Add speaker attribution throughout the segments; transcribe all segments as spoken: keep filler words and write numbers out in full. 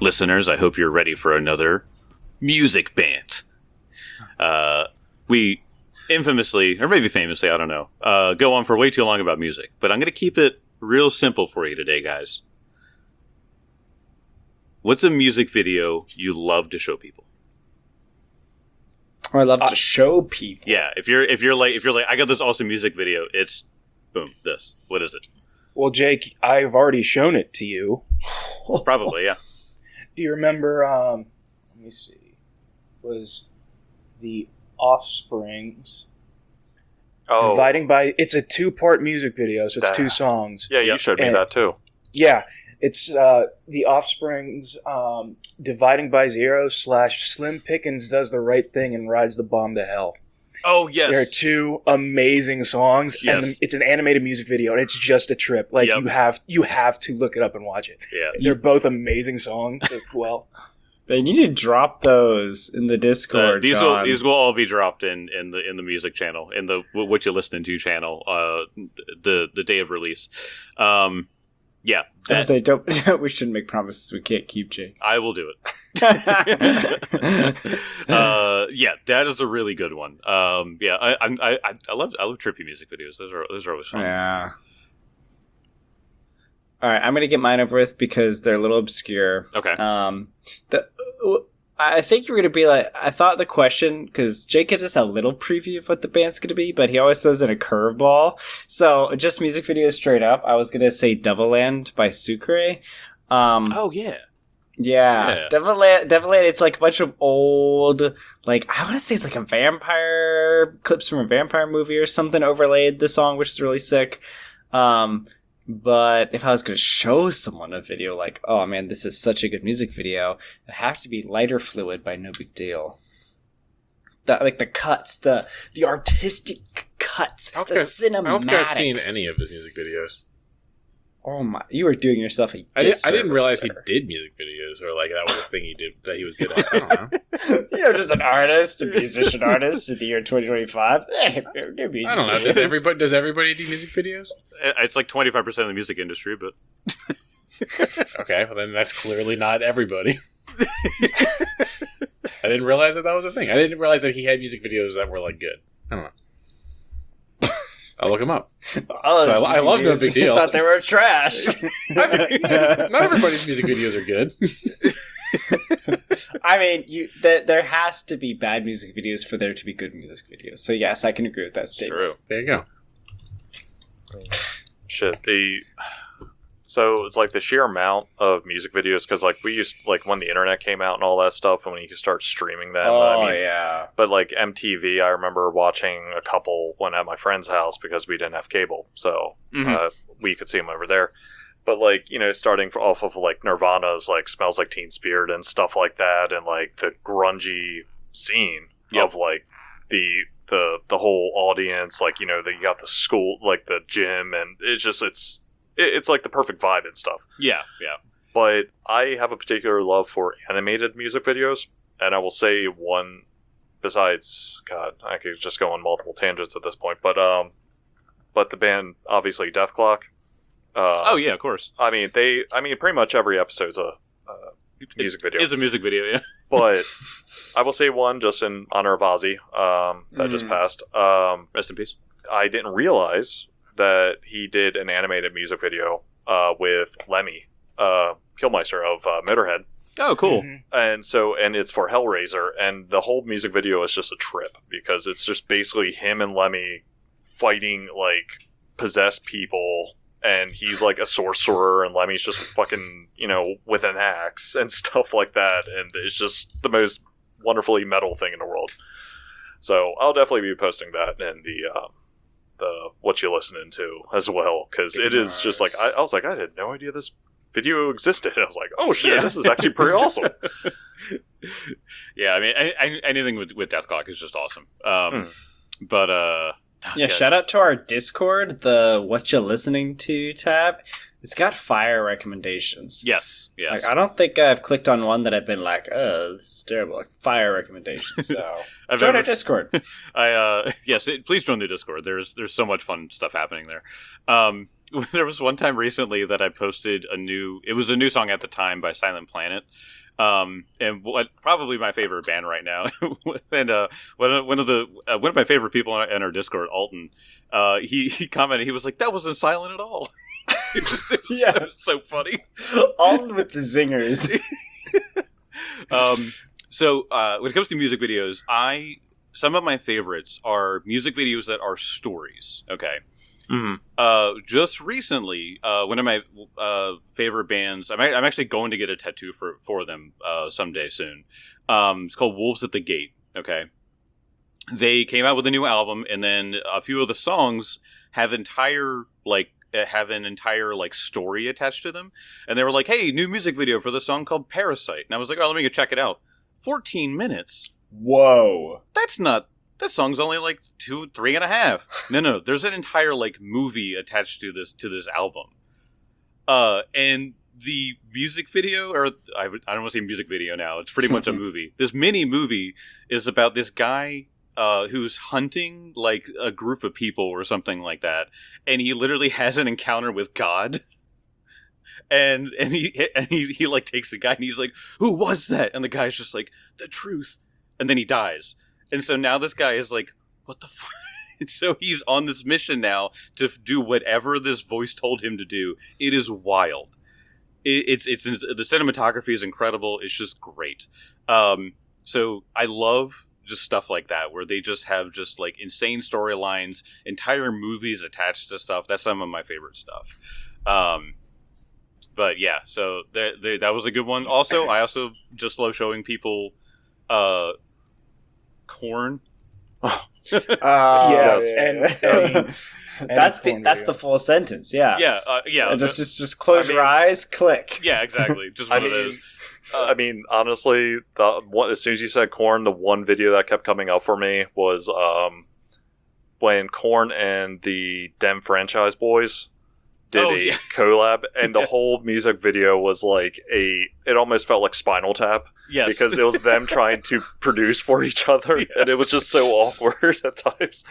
Speaker 1: listeners, I hope you're ready for another music bant. Uh, we infamously, or maybe famously, I don't know, uh, go on for way too long about music. But I'm going to keep it real simple for you today, guys. What's a music video you love to show people?
Speaker 2: Or I love uh, to show people.
Speaker 1: Yeah, if you're if you're like if you're like I got this awesome music video, it's boom, this. What is it?
Speaker 3: Well, Jake, I've already shown it to you.
Speaker 1: Probably, yeah.
Speaker 3: Do you remember, um, let me see, was the Offsprings
Speaker 4: oh.
Speaker 3: dividing by, it's a two-part music video, so it's that. two songs.
Speaker 4: Yeah, you yep. showed me and, that too.
Speaker 3: Yeah, it's uh, the Offsprings um, dividing by zero slash Slim Pickens does the right thing and rides the bomb to hell.
Speaker 1: Oh, yes.
Speaker 3: There are two amazing songs,
Speaker 1: yes.
Speaker 3: and it's an animated music video, and it's just a trip. Like, yep. you have you have to look it up and watch it.
Speaker 1: Yeah.
Speaker 3: They're both amazing songs as well.
Speaker 2: Man, you need to drop those in the Discord,
Speaker 1: uh, these
Speaker 2: John.
Speaker 1: will These will all be dropped in, in the in the music channel, in the What You Listening To channel, uh, the, the day of release. Um... Yeah,
Speaker 2: that, I say don't. We shouldn't make promises we can't keep, Jake.
Speaker 1: I will do it. uh, yeah, that is a really good one. Um, yeah, I, I, I, I love, I love trippy music videos. Those are, those are always fun.
Speaker 2: Yeah. All right, I'm gonna get mine over with because they're a little obscure.
Speaker 1: Okay.
Speaker 2: Um, the. I think you're going to be like, I thought the question, because Jake gives us a little preview of what the band's going to be, but he always throws in a curveball. So just music videos straight up. I was going to say Devil Land by Sucre. Um,
Speaker 1: oh, yeah.
Speaker 2: Yeah.
Speaker 1: yeah.
Speaker 2: Devil Land, Devil Land, it's like a bunch of old, like, I want to say it's like a vampire, clips from a vampire movie or something overlaid the song, which is really sick. Um, But if I was going to show someone a video like, oh man, this is such a good music video, it'd have to be Lighter Fluid by No Big Deal. The, like the cuts, the the artistic cuts, the cinematics.
Speaker 5: I don't think I've seen any of his music videos.
Speaker 2: Oh my, you were doing yourself a
Speaker 5: I, did, I didn't realize
Speaker 2: sir.
Speaker 5: he did music videos, or like that was a thing he did that he was good at. I don't know.
Speaker 2: You know, just an artist, a musician artist in the year twenty twenty-five. I don't know.
Speaker 5: Does everybody, does everybody do music videos?
Speaker 1: It's like twenty-five percent of the music industry, but...
Speaker 5: Okay, well then that's clearly not everybody. I didn't realize that that was a thing. I didn't realize that he had music videos that were like good. I don't know. I'll look them up.
Speaker 2: Oh,
Speaker 5: so I, I love No Big Deal.
Speaker 2: I thought they were trash.
Speaker 5: I mean, not everybody's music videos are good.
Speaker 2: I mean, you th- there has to be bad music videos for there to be good music videos. So yes, I can agree with that statement.
Speaker 1: True.
Speaker 5: There you go.
Speaker 4: Shit, the... So it's like the sheer amount of music videos, because like we used, like when the internet came out and all that stuff, and when you could start streaming them.
Speaker 2: Oh,
Speaker 4: I mean,
Speaker 2: yeah.
Speaker 4: But like M T V, I remember watching a couple when at my friend's house because we didn't have cable. So
Speaker 1: mm-hmm.
Speaker 4: uh, we could see them over there. But like, you know, starting off of like Nirvana's like Smells Like Teen Spirit and stuff like that, and like the grungy scene
Speaker 1: yep.
Speaker 4: of like the the the whole audience, like, you know, that you got the school, like the gym, and it's just it's it's like the perfect vibe and stuff.
Speaker 1: Yeah, yeah.
Speaker 4: But I have a particular love for animated music videos, and I will say one besides, God, I could just go on multiple tangents at this point, but um, but the band, obviously, Death Clock. Uh,
Speaker 1: oh yeah, of course.
Speaker 4: I mean, they. I mean, pretty much every episode's a uh, music video.
Speaker 1: It's a music video, yeah.
Speaker 4: But I will say one just in honor of Ozzy um, that mm. just passed. Um,
Speaker 1: Rest in peace.
Speaker 4: I didn't realize that he did an animated music video uh, with Lemmy uh, Kilmister of uh, Motorhead.
Speaker 1: Oh, cool.
Speaker 4: Mm-hmm. And so, and it's for Hellraiser, and the whole music video is just a trip because it's just basically him and Lemmy fighting like possessed people, and he's like a sorcerer, and Lemmy's just fucking, you know, with an axe and stuff like that, and it's just the most wonderfully metal thing in the world. So I'll definitely be posting that in the um, the What You Listening To as well, because it is just like I, I was like I had no idea this video existed. I was like, oh shit, yeah. This is actually pretty awesome.
Speaker 1: Yeah, I mean, I, I, anything with, with Death Clock is just awesome. Um, mm. But uh,
Speaker 2: yeah, God. Shout out to our Discord, the What You Listening To tab. It's got fire recommendations.
Speaker 1: Yes, yes.
Speaker 2: Like, I don't think I've clicked on one that I've been like, oh, this is terrible. Like, fire recommendations. So join ever, our Discord.
Speaker 1: I uh, yes, it, please join the Discord. There's there's so much fun stuff happening there. Um, there was one time recently that I posted a new. It was a new song at the time by Silent Planet, um, and what probably my favorite band right now. and uh, one of, one of the uh, one of my favorite people in our, in our Discord, Alton, uh, he he commented. He was like, "That wasn't silent at all." it was, it was,
Speaker 2: Yeah.
Speaker 1: it was so funny.
Speaker 2: All with the zingers.
Speaker 1: um, so uh, when it comes to music videos, I some of my favorites are music videos that are stories. Okay.
Speaker 4: Mhm.
Speaker 1: Uh, just recently, uh, one of my uh, favorite bands, I'm, I'm actually going to get a tattoo for, for them uh, someday soon. Um, it's called Wolves at the Gate. Okay. They came out with a new album, and then a few of the songs have entire, like, uh, have an entire, like, story attached to them. And they were like, hey, new music video for this song called Parasite. And I was like, oh, let me go check it out. fourteen minutes?
Speaker 2: Whoa.
Speaker 1: That's not... That song's only like two, three and a half. No, no, there's an entire like movie attached to this to this album. Uh, and the music video, or I, would- I don't want to say music video now. It's pretty much a movie. This mini movie is about this guy uh, who's hunting like a group of people or something like that, and he literally has an encounter with God. And and he and he, he like takes the guy and he's like, "Who was that?" And the guy's just like, "The truth." And then he dies. And so now this guy is like, what the fuck? And so he's on this mission now to f- do whatever this voice told him to do. It is wild. It, it's, it's, the cinematography is incredible. It's just great. Um, so I love just stuff like that, where they just have just like insane storylines, entire movies attached to stuff. That's some of my favorite stuff. Um, but yeah, so there, there, that was a good one. Also, I also just love showing people, uh, Corn.
Speaker 2: Uh,
Speaker 3: Yes,
Speaker 2: yeah.
Speaker 3: and- and-
Speaker 2: that's the
Speaker 3: Corn
Speaker 2: that's
Speaker 3: video.
Speaker 2: the full sentence. Yeah.
Speaker 1: Yeah, uh, yeah,
Speaker 2: Uh, just just just close
Speaker 4: I mean-
Speaker 2: your eyes. Click.
Speaker 1: yeah, exactly. Just
Speaker 4: I
Speaker 1: one of
Speaker 4: mean,
Speaker 1: those.
Speaker 4: I mean, honestly, the one, as soon as you said Korn, the one video that kept coming up for me was um, when Korn and the Dem Franchise Boys did
Speaker 1: Oh,
Speaker 4: a
Speaker 1: yeah.
Speaker 4: collab, and the whole music video was like a. It almost felt like Spinal Tap
Speaker 1: Yes,
Speaker 4: because it was them trying to produce for each other,
Speaker 1: Yeah.
Speaker 4: and it was just so awkward at times.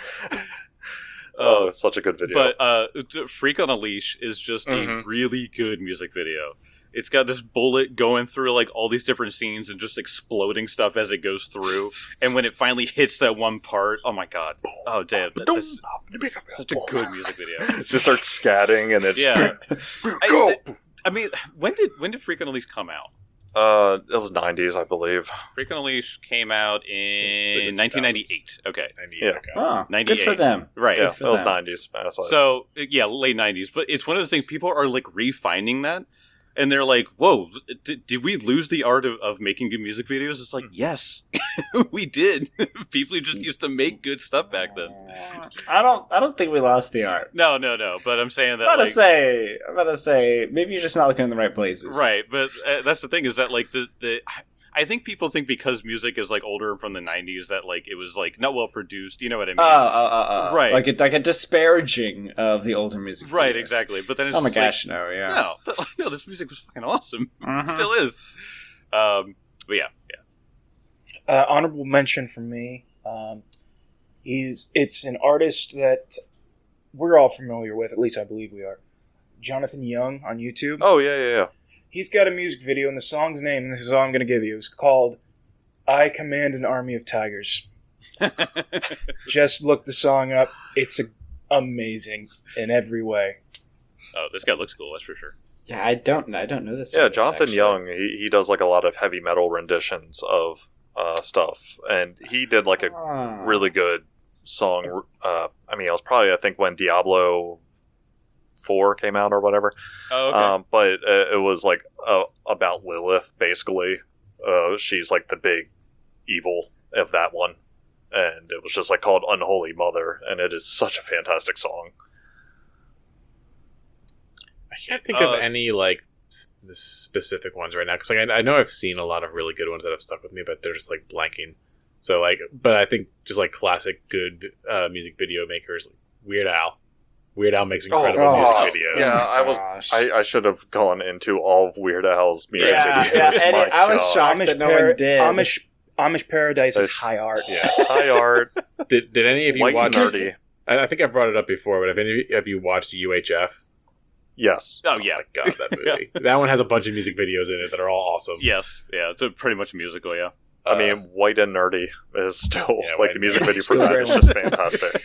Speaker 4: Oh, it's such a good video.
Speaker 1: but uh, t- "Freak on a Leash" is just a
Speaker 4: Mhm.
Speaker 1: really good music video. It's got this bullet going through like all these different scenes and just exploding stuff as it goes through. And when it finally hits that one part, oh my god! Oh damn, that, that's such a good music video.
Speaker 4: Just starts scatting, and it's
Speaker 1: Yeah,
Speaker 4: go.
Speaker 1: I, I mean, when did when did "Freak on a Leash" come out?
Speaker 4: Uh, it was nineties, I believe.
Speaker 1: "Freak on a Leash" came out in
Speaker 5: was
Speaker 1: nineteen ninety-eight. Okay,
Speaker 5: ninety-eight,
Speaker 4: Yeah.
Speaker 5: okay.
Speaker 2: Oh, good
Speaker 1: ninety-eight.
Speaker 2: for them.
Speaker 1: right.
Speaker 4: Yeah,
Speaker 2: for
Speaker 4: it was
Speaker 2: them.
Speaker 4: nineties. That's why.
Speaker 1: So yeah, late nineties. But it's one of those things. People are like refining that, and they're like, "Whoa, did, did we lose the art of, of making good music videos?" It's like, yes, we did. People just used to make good stuff back then.
Speaker 2: I don't. I don't think we lost the art.
Speaker 1: No, no, no. But I'm saying
Speaker 2: I'm
Speaker 1: that,
Speaker 2: about
Speaker 1: like,
Speaker 2: to say. I'm about to say. Maybe you're just not looking in the right places.
Speaker 1: right. But uh, that's the thing is that like the the. I think people think because music is like older from the nineties that like it was like not well produced. You know what I mean?
Speaker 2: Oh, oh, oh, oh.
Speaker 1: Right.
Speaker 2: Like a, like a disparaging of the older music.
Speaker 1: right.
Speaker 2: videos.
Speaker 1: Exactly. But then it's
Speaker 2: Oh my
Speaker 1: just like,
Speaker 2: gosh, no, yeah.
Speaker 1: no, th- no, this music was fucking awesome.
Speaker 2: Mhm.
Speaker 1: Still is. Um. But yeah, yeah.
Speaker 3: Uh, honorable mention for me. Um, he's it's an artist that we're all familiar with. At least I believe we are. Jonathan Young on YouTube.
Speaker 4: oh yeah, yeah, yeah.
Speaker 3: He's got a music video, and the song's name, and this is all I'm going to give you, is called "I Command an Army of Tigers." Just look the song up. It's a, amazing in every way.
Speaker 1: Oh, this guy looks cool. That's for sure.
Speaker 2: Yeah, I don't. I don't know this.
Speaker 4: Yeah,
Speaker 2: artist,
Speaker 4: Jonathan
Speaker 2: actually.
Speaker 4: Young. He he does like a lot of heavy metal renditions of uh, stuff, and he did like a
Speaker 2: Ah.
Speaker 4: really good song. Uh, I mean, it was probably I think when Diablo four came out or whatever.
Speaker 1: Oh, okay.
Speaker 4: Um, but uh, it was like uh, about Lilith, basically. Uh, she's like the big evil of that one, and it was just like called Unholy Mother, and it is such a fantastic song.
Speaker 5: I can't think
Speaker 1: Uh,
Speaker 5: of any like s- specific ones right now because like I, I know I've seen a lot of really good ones that have stuck with me, but they're just like blanking. So like, but I think just like classic good uh, music video makers, like Weird Al. Weird Al makes incredible
Speaker 2: oh,
Speaker 5: music
Speaker 2: oh,
Speaker 5: videos.
Speaker 4: Yeah, I was.
Speaker 2: Gosh.
Speaker 4: I, I should have gone into all of Weird Al's music
Speaker 2: Yeah,
Speaker 4: videos.
Speaker 2: yeah, and
Speaker 4: My
Speaker 2: it- I was
Speaker 4: God.
Speaker 2: shocked that no one did.
Speaker 3: Amish, Amish Paradise is
Speaker 4: That's-
Speaker 3: high art.
Speaker 4: Yeah, high art,
Speaker 5: Did, did any of you
Speaker 4: white and
Speaker 5: watch?
Speaker 4: nerdy.
Speaker 5: I, I think I brought it up before, but have any of you watched U H F?
Speaker 4: Yes.
Speaker 1: Oh yeah,
Speaker 5: my god, that movie. That one has a bunch of music videos in it that are all awesome.
Speaker 1: yes, yeah. It's a pretty much a musical. Yeah.
Speaker 4: I mean, White and Nerdy is still
Speaker 5: Yeah,
Speaker 4: like
Speaker 5: White
Speaker 4: the
Speaker 5: and
Speaker 4: music
Speaker 5: Nerdy.
Speaker 4: video for
Speaker 3: Still
Speaker 4: that
Speaker 3: great
Speaker 4: is
Speaker 3: one.
Speaker 4: just fantastic.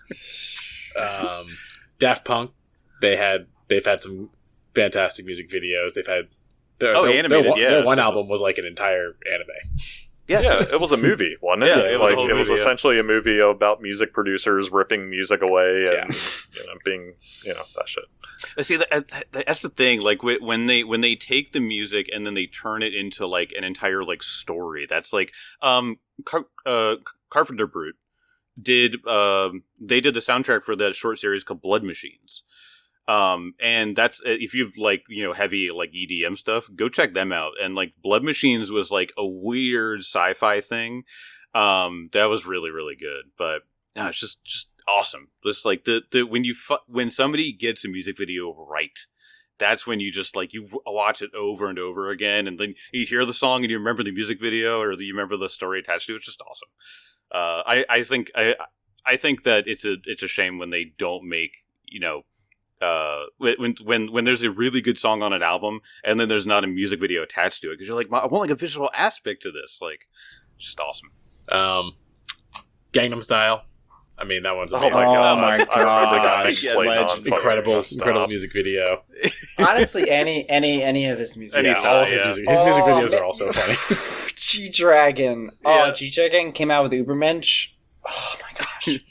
Speaker 5: Um, Daft Punk, they had they've had some fantastic music videos. They've had their,
Speaker 1: Oh,
Speaker 5: their,
Speaker 1: animated,
Speaker 5: their, one-
Speaker 1: yeah.
Speaker 5: their one album was like an entire anime.
Speaker 1: Yes.
Speaker 4: Yeah, it was a movie, wasn't it?
Speaker 1: Yeah, it was a
Speaker 4: like
Speaker 1: whole
Speaker 4: it was
Speaker 1: movie, yeah.
Speaker 4: essentially a movie about music producers ripping music away and
Speaker 5: Yeah.
Speaker 4: you know being you know that shit.
Speaker 1: See, that, that- that's the thing. Like wh- when they when they take the music and then they turn it into like an entire like story. That's like um Car- uh, Carpenter Brute did. Um, they did the soundtrack for that short series called Blood Machines. Um, and that's if you've like you know heavy like E D M stuff, go check them out. And like Blood Machines was like a weird sci-fi thing. Um, that was really really good. But no, it's just just awesome. Just like the the when you fu- when somebody gets a music video right, that's when you just like you w- watch it over and over again, and then you hear the song and you remember the music video or you remember the story attached to it. It's just awesome. Uh, I I think I I think that it's a it's a shame when they don't make you know. Uh, when when when there's a really good song on an album and then there's not a music video attached to it because you're like I want like a visual aspect to this, like it's just awesome.
Speaker 5: Um, Gangnam Style. I mean, that one's
Speaker 4: Oh
Speaker 5: amazing.
Speaker 4: my god!
Speaker 2: Oh my
Speaker 4: I remember that
Speaker 2: gosh.
Speaker 4: being
Speaker 5: Yeah,
Speaker 4: played on
Speaker 2: legend.
Speaker 4: fucking
Speaker 5: incredible,
Speaker 4: Stop.
Speaker 5: incredible music video.
Speaker 2: Honestly, any any any of his music.
Speaker 1: Any
Speaker 5: Yeah,
Speaker 1: song,
Speaker 5: all of his
Speaker 1: yeah.
Speaker 5: music, his music
Speaker 2: Oh,
Speaker 5: videos
Speaker 2: man.
Speaker 5: are also funny.
Speaker 2: G Dragon.
Speaker 1: Yeah.
Speaker 2: Oh, G Dragon came out with Ubermensch. Oh my gosh.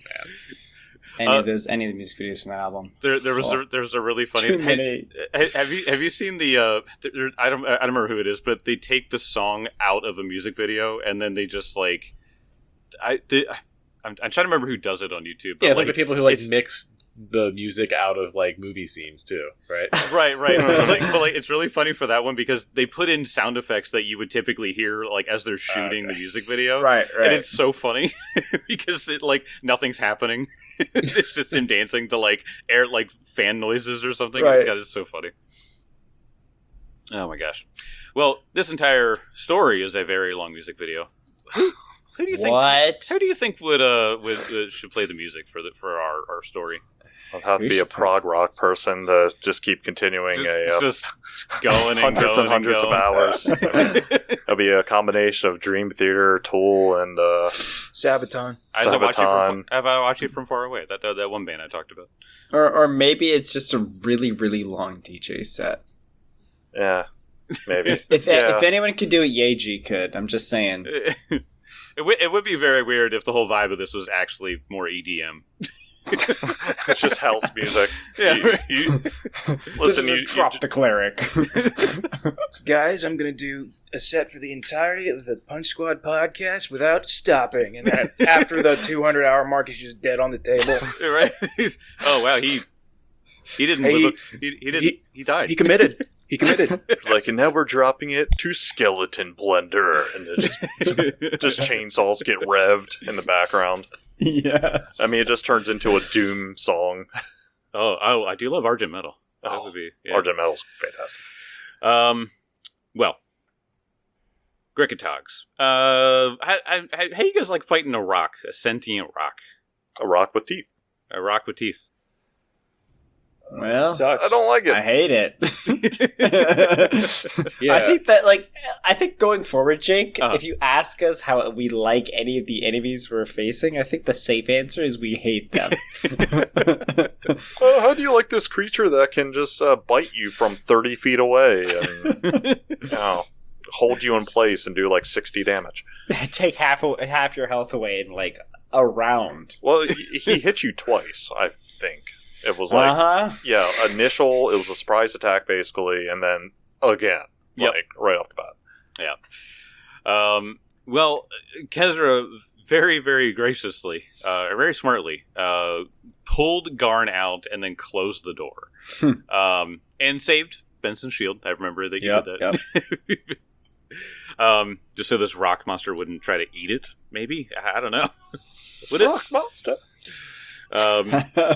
Speaker 2: Any
Speaker 1: Uh,
Speaker 2: of those, any of the music videos from that album.
Speaker 1: There there was
Speaker 2: Oh.
Speaker 1: a, there was a really funny.
Speaker 2: Too many.
Speaker 1: Ha- Have you have you seen the? Uh, there, I don't I don't remember who it is, but they take the song out of a music video and then they just like, I the, I'm, I'm trying to remember who does it on YouTube. But
Speaker 5: Yeah, it's like, the people who like
Speaker 1: it's-
Speaker 5: mix the music out of like movie scenes too, right?
Speaker 1: right, right. So, like, but like, it's really funny for that one because they put in sound effects that you would typically hear like as they're shooting
Speaker 5: Okay.
Speaker 1: the music video,
Speaker 2: Right, right.
Speaker 1: and it's so funny because it like nothing's happening. It's just him dancing to like air like fan noises or something.
Speaker 2: Right.
Speaker 1: God, it's so funny. Oh my gosh. Well, this entire story is a very long music video. Who, who do you think?
Speaker 2: What?
Speaker 1: Who do you think would uh would, uh, should play the music for the for our, our story?
Speaker 4: I'd have to
Speaker 2: We
Speaker 4: be a
Speaker 2: should
Speaker 4: prog rock person to just keep continuing
Speaker 1: Just,
Speaker 4: a uh,
Speaker 1: just going and
Speaker 4: hundreds
Speaker 1: going
Speaker 4: and hundreds
Speaker 1: and
Speaker 4: of hours.
Speaker 1: going.
Speaker 4: It'll be a combination of Dream Theater, Tool, and uh,
Speaker 3: Sabaton.
Speaker 1: I just watch it
Speaker 4: Sabaton.
Speaker 1: from have I watched it from far away. That, that that one band I talked about.
Speaker 2: Or, or maybe it's just a really, really long D J set.
Speaker 4: yeah, maybe.
Speaker 2: If if,
Speaker 4: Yeah.
Speaker 2: if anyone could do it, Yeji could. I'm just saying.
Speaker 1: It would it would be very weird if the whole vibe of this was actually more E D M.
Speaker 4: It's just house music.
Speaker 1: Yeah.
Speaker 4: You- listen, you, you,
Speaker 2: drop the cleric.
Speaker 3: Guys, I'm going to do a set for the entirety of the Punch Squad podcast without stopping. And then after the two hundred hour mark, he's just dead on the table.
Speaker 1: Right? Oh wow, he he didn't
Speaker 3: Hey,
Speaker 1: live a, he, he didn't he,
Speaker 3: he-
Speaker 1: died.
Speaker 3: He committed. He committed.
Speaker 4: like, and now we're dropping it to Skeleton Blender, and it just just chainsaws get revved in the background.
Speaker 2: Yes.
Speaker 4: I mean, it just turns into a Doom song.
Speaker 1: oh, oh, I do love Argent Metal. That
Speaker 4: Oh,
Speaker 1: would be yeah.
Speaker 4: Argent Metal's fantastic.
Speaker 1: Um, well, Gricketogs. Uh, how, how, how you guys like fighting a rock, a sentient rock,
Speaker 4: A rock with teeth.
Speaker 1: a rock with teeth?
Speaker 2: well,
Speaker 3: Sucks.
Speaker 4: I don't like it.
Speaker 2: I hate it.
Speaker 3: Yeah.
Speaker 2: I think that, like, I think going forward, Jake,
Speaker 1: Uh-huh.
Speaker 2: if you ask us how we like any of the enemies we're facing, I think the safe answer is we hate them.
Speaker 4: Uh, how do you like this creature that can just uh, bite you from thirty feet away and you know, hold you in place and do like sixty damage?
Speaker 2: Take half half your health away in like a round.
Speaker 4: Well, he, he hit you twice, I think. It was like,
Speaker 2: Uh huh.
Speaker 4: yeah, initial, it was a surprise attack basically, and then again,
Speaker 1: Yep.
Speaker 4: like right off the bat.
Speaker 1: Yeah. Um, well, Kezra very, very graciously, uh, or very smartly, uh, pulled Garn out and then closed the door.
Speaker 2: Hmm.
Speaker 1: um, and saved Benson's shield. I remember that you
Speaker 2: Yep,
Speaker 1: did that. um, just so this rock monster wouldn't try to eat it, maybe? I, I don't know. Would it?
Speaker 4: Rock monster.
Speaker 1: Um,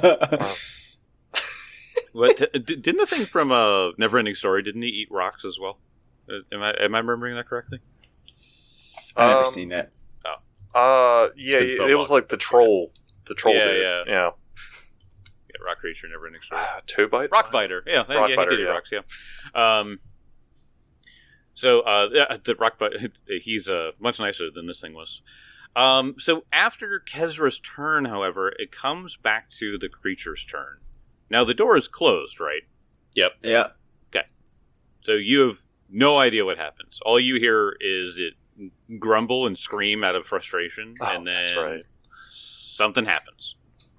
Speaker 1: but uh, d- didn't the thing from uh, Neverending Story, didn't he eat rocks as well? Uh, am I am I remembering that correctly?
Speaker 2: I've never
Speaker 4: Um,
Speaker 2: seen it.
Speaker 4: Uh, yeah,
Speaker 5: been so
Speaker 4: it was
Speaker 5: long
Speaker 4: like
Speaker 5: since
Speaker 4: the
Speaker 5: I've seen
Speaker 4: troll. The troll
Speaker 1: Yeah,
Speaker 4: dude.
Speaker 1: yeah.
Speaker 4: yeah.
Speaker 1: Yeah, rock creature, never ending story.
Speaker 4: Uh, two bite.
Speaker 1: Rock biter, yeah,
Speaker 4: Rock
Speaker 1: yeah,
Speaker 4: biter,
Speaker 1: he did
Speaker 4: yeah.
Speaker 1: rocks, yeah. Um, so uh, yeah, the rock biter, he's uh, much nicer than this thing was. Um, so after Kezra's turn, however, it comes back to the creature's turn. Now the door is closed, right?
Speaker 5: Yep.
Speaker 2: Yeah.
Speaker 1: So you have no idea what happens. All you hear is it grumble and scream out of frustration,
Speaker 4: Oh,
Speaker 1: and then
Speaker 4: that's right.
Speaker 1: something happens.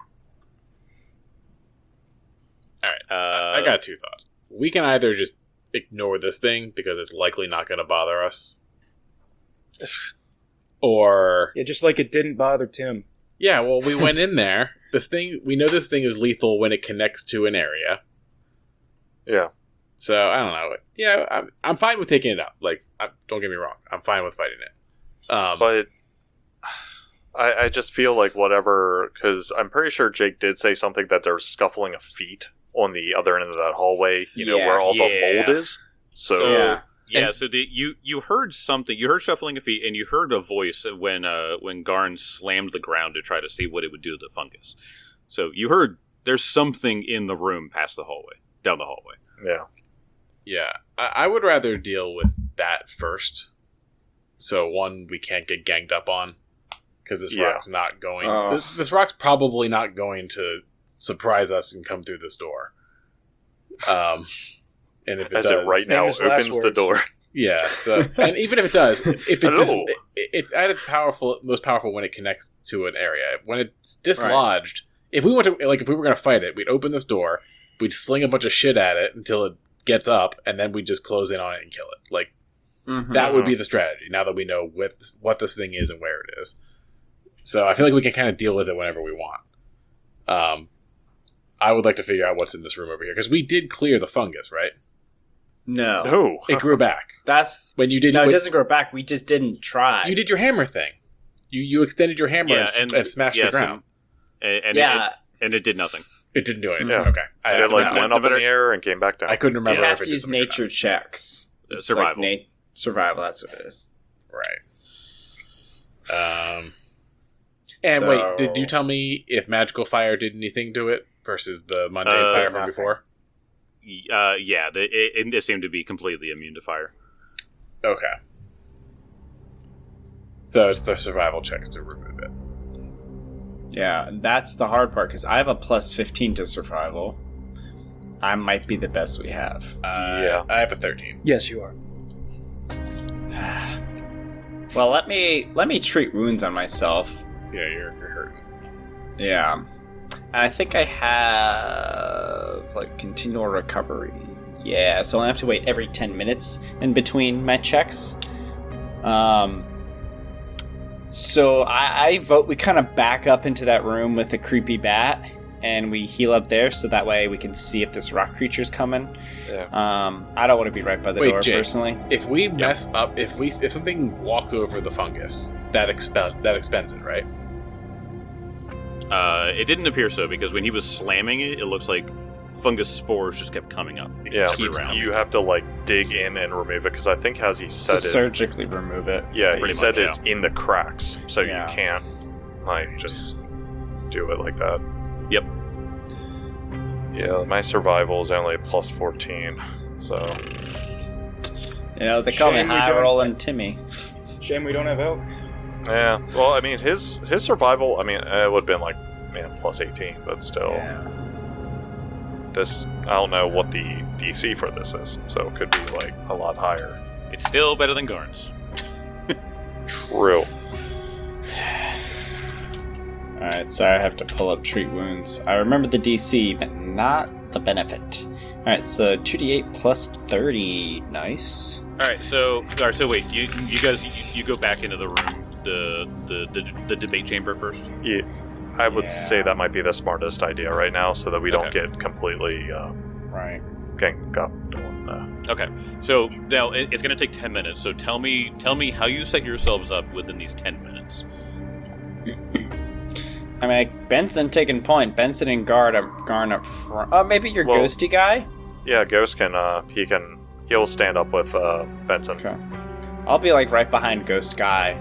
Speaker 5: All right.
Speaker 1: Uh,
Speaker 5: I got two thoughts. We can either just ignore this thing because it's likely not going to bother us, or
Speaker 3: Yeah, just like it didn't bother Tim.
Speaker 5: yeah, well, we went in there. This thing, we know this thing is lethal when it connects to an area.
Speaker 4: Yeah.
Speaker 5: So I don't know. Yeah, I'm, I'm fine with taking it out. Like, I, don't get me wrong, I'm fine with fighting it. Um,
Speaker 4: But I, I just feel like whatever, because I'm pretty sure Jake did say something that there's scuffling of feet on the other end of that hallway, you know, where all
Speaker 1: Yes.
Speaker 4: the
Speaker 1: Yeah.
Speaker 4: mold is. So,
Speaker 1: So,
Speaker 2: Yeah.
Speaker 1: yeah,
Speaker 5: And-
Speaker 1: so the, you you heard something. You heard shuffling of feet, and you heard a voice when uh, when Garn slammed the ground to try to see what it would do to the fungus. So you heard there's something in the room past the hallway, down the hallway.
Speaker 4: yeah.
Speaker 5: yeah, I, I would rather deal with that first. So one, we can't get ganged up on because this
Speaker 4: Yeah.
Speaker 5: rock's not going.
Speaker 2: Oh.
Speaker 5: This this rock's probably not going to surprise us and come through this door. Um, and if it
Speaker 4: As
Speaker 5: does,
Speaker 4: it right now
Speaker 3: Famous last
Speaker 4: opens the
Speaker 3: words.
Speaker 4: door.
Speaker 5: yeah. So, and even if it does, if it
Speaker 4: Hello.
Speaker 5: dis- it, it's at its powerful, most powerful when it connects to an area. When it's dislodged, if we want to, like, if we were going to fight it, we'd open this door, we'd sling a bunch of shit at it until it gets up, and then we'd just close in on it and kill it. Like,
Speaker 2: Mhm.
Speaker 5: that would be the strategy. Now that we know what this, what this thing is and where it is, so I feel like we can kind of deal with it whenever we want. Um, I would like to figure out what's in this room over here because we did clear the fungus, right?
Speaker 2: No.
Speaker 4: No.
Speaker 5: It grew back
Speaker 2: That's
Speaker 5: when you did.
Speaker 2: no. It
Speaker 5: when-
Speaker 2: doesn't grow back. We just didn't try.
Speaker 5: You did your hammer thing. You you extended your hammer
Speaker 1: Yeah,
Speaker 5: and, s-
Speaker 1: and-
Speaker 5: and smashed
Speaker 1: yes,
Speaker 5: the ground.
Speaker 1: And, and
Speaker 2: yeah.
Speaker 1: it, and it did nothing.
Speaker 5: It didn't do anything.
Speaker 4: Yeah.
Speaker 5: Okay, I,
Speaker 4: It like
Speaker 5: I,
Speaker 4: went
Speaker 1: no
Speaker 4: up
Speaker 1: better-
Speaker 4: in the air and came back down.
Speaker 5: I couldn't
Speaker 2: You
Speaker 5: remember.
Speaker 2: have
Speaker 5: if it
Speaker 2: to
Speaker 5: did
Speaker 2: use
Speaker 5: something or not.
Speaker 2: nature checks.
Speaker 1: Uh,
Speaker 2: It's
Speaker 1: survival.
Speaker 2: Like na- survival. That's what it is.
Speaker 5: Right. Um. And
Speaker 2: So-
Speaker 5: wait, did you tell me if magical fire did anything to it versus the mundane
Speaker 1: Uh,
Speaker 5: fire from
Speaker 2: nothing.
Speaker 5: before?
Speaker 1: Uh, yeah, the, it, it seemed to be completely immune to fire.
Speaker 5: Okay. So it's the survival checks to remove it.
Speaker 2: Yeah, that's the hard part because I have a plus fifteen to survival. I might be the best we have.
Speaker 5: Uh,
Speaker 4: Yeah.
Speaker 5: I have a thirteen.
Speaker 3: Yes, you are.
Speaker 2: Well, let me let me treat wounds on myself.
Speaker 5: Yeah, you're, you're hurting.
Speaker 2: Yeah, and I think I have like continual recovery. Yeah, so I have to wait every ten minutes in between my checks. Um. So I, I vote we kind of back up into that room with the creepy bat, and we heal up there, so that way we can see if this rock creature's coming.
Speaker 4: Yeah.
Speaker 2: Um, I don't want to be right by the
Speaker 5: Wait,
Speaker 2: door
Speaker 5: Jake.
Speaker 2: personally.
Speaker 5: If we mess up, if we if something walks over the fungus, that expel that expends it, right?
Speaker 1: Uh, it didn't appear so because when he was slamming it, it looks like fungus spores just kept coming up.
Speaker 4: Yeah,
Speaker 1: keeps
Speaker 4: you
Speaker 1: coming.
Speaker 4: have to like dig in and remove it because I think as he
Speaker 2: To
Speaker 4: said it,
Speaker 2: surgically remove it.
Speaker 4: yeah, he
Speaker 1: Pretty
Speaker 4: said
Speaker 1: much,
Speaker 4: it's in the cracks, so
Speaker 2: Yeah.
Speaker 4: you can't like just do it like that.
Speaker 1: Yep.
Speaker 4: Yeah, my survival is only plus fourteen, so
Speaker 2: You know, they call me
Speaker 3: Shame we
Speaker 2: High
Speaker 3: don't-
Speaker 2: Rolling Timmy.
Speaker 3: Shame we don't have help.
Speaker 4: yeah. Well, I mean, his his survival, I mean, it would have been like man plus eighteen, but still,
Speaker 2: Yeah.
Speaker 4: this I don't know what the D C for this is, so it could be like a lot higher.
Speaker 1: It's still better than Garn's.
Speaker 4: True.
Speaker 2: Alright, so I have to pull up treat wounds. I remember the D C, but not the benefit. Alright, so two d eight plus thirty. Nice.
Speaker 1: All right, so all right, so wait, you you guys you, you go back into the room, the the the, the debate chamber first.
Speaker 4: Yeah, I would
Speaker 2: Yeah.
Speaker 4: say that might be the smartest idea right now, so that we don't
Speaker 1: Okay.
Speaker 4: get completely uh,
Speaker 2: Right.
Speaker 4: ganged up doing that.
Speaker 1: Okay, so now it, it's going to take ten minutes. So tell me tell me how you set yourselves up within these ten minutes.
Speaker 2: I mean, like, Benson taking point. Benson and Guard up, Garn up front. Oh, maybe your
Speaker 4: Well-
Speaker 2: ghosty guy?
Speaker 4: Yeah, Ghost can uh, he can he'll stand up with uh, Benson.
Speaker 2: Okay. I'll be like right behind Ghost Guy,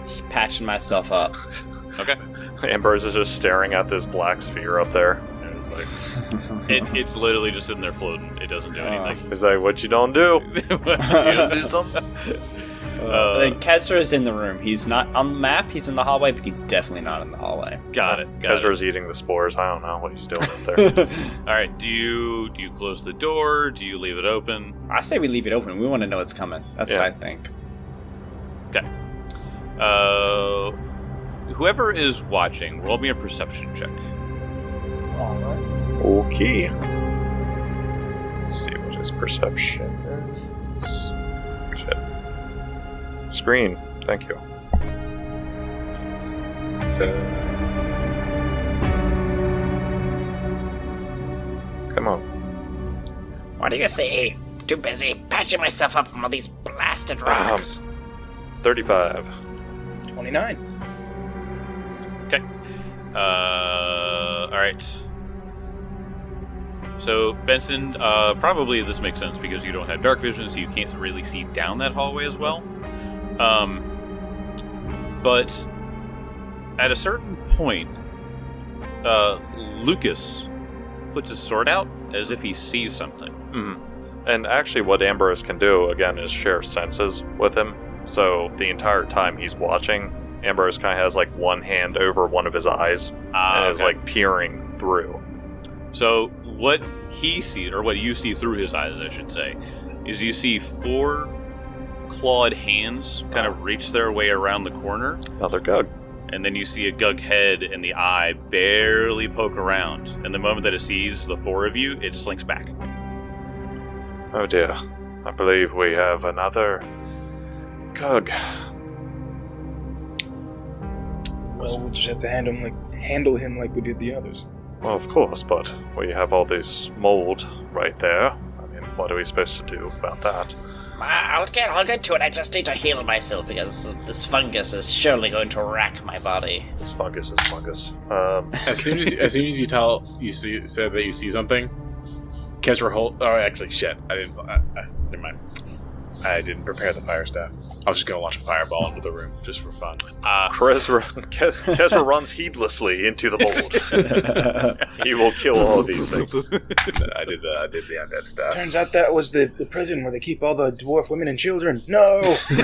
Speaker 2: patching myself up.
Speaker 1: Okay.
Speaker 4: Ambrose is just staring at this black sphere up there. There's, like,
Speaker 1: It, it's literally just sitting there floating. It doesn't do
Speaker 2: Oh.
Speaker 1: anything.
Speaker 4: it's like, what you don't do?
Speaker 1: You don't do something?
Speaker 2: Uh,
Speaker 1: Uh,
Speaker 2: then Kezra is in the room. He's not on the map. He's in the hallway, but he's definitely not in the hallway.
Speaker 1: Got it. Got it.
Speaker 4: Ezra's eating the spores. I don't know what he's doing up there.
Speaker 1: All right. Do you do you close the door? Do you leave it open?
Speaker 2: I say we leave it open. We want to know what's coming. That's
Speaker 4: Yeah.
Speaker 2: what I think.
Speaker 1: Uh, whoever is watching, roll me a perception check.
Speaker 4: Okay. Let's see what his perception is. Shit. Screen. Thank you. Uh, come on.
Speaker 6: What do you see? Too busy patching myself up from all these blasted rocks.
Speaker 4: thirty-five.
Speaker 3: twenty-nine.
Speaker 1: Uh, all right. So Benson, uh, probably this makes sense because you don't have dark vision, so you can't really see down that hallway as well. Um, but at a certain point, uh, Lucas puts his sword out as if he sees something.
Speaker 4: Mhm. And actually, what Ambrose can do, again, is share senses with him. So the entire time he's watching, Ambrose kind of has like one hand over one of his eyes
Speaker 1: Ah,
Speaker 4: and is
Speaker 1: okay.
Speaker 4: like peering through.
Speaker 1: So what he sees, or what you see through his eyes, I should say, is you see four clawed hands kind of reach their way around the corner,
Speaker 4: Another Gug.
Speaker 1: and then you see a Gug head and the eye barely poke around. And the moment that it sees the four of you, it slinks back.
Speaker 4: Oh dear. I believe we have another Gug.
Speaker 3: Well, we'll just have to handle him like handle him like we did the others.
Speaker 4: Well, of course, but we have all this mold right there. I mean, what are we supposed to do about that?
Speaker 6: I'll get, I'll get to it. I just need to heal myself because this fungus is surely going to rack my body.
Speaker 4: This fungus is fungus. Um,
Speaker 5: As soon as as soon as you tell you see said that you see something, Kezra hold. Oh, actually, shit. I didn't. I, I, never mind. I didn't prepare the fire staff. I was just gonna launch a fireball into the room just for fun.
Speaker 1: Uh,
Speaker 4: Kezra, Ke- Kezra runs heedlessly into the mold. He will kill all of these things.
Speaker 5: I did the I did the undead stuff.
Speaker 3: Turns out that was the, the prison where they keep all the dwarf women and children. No!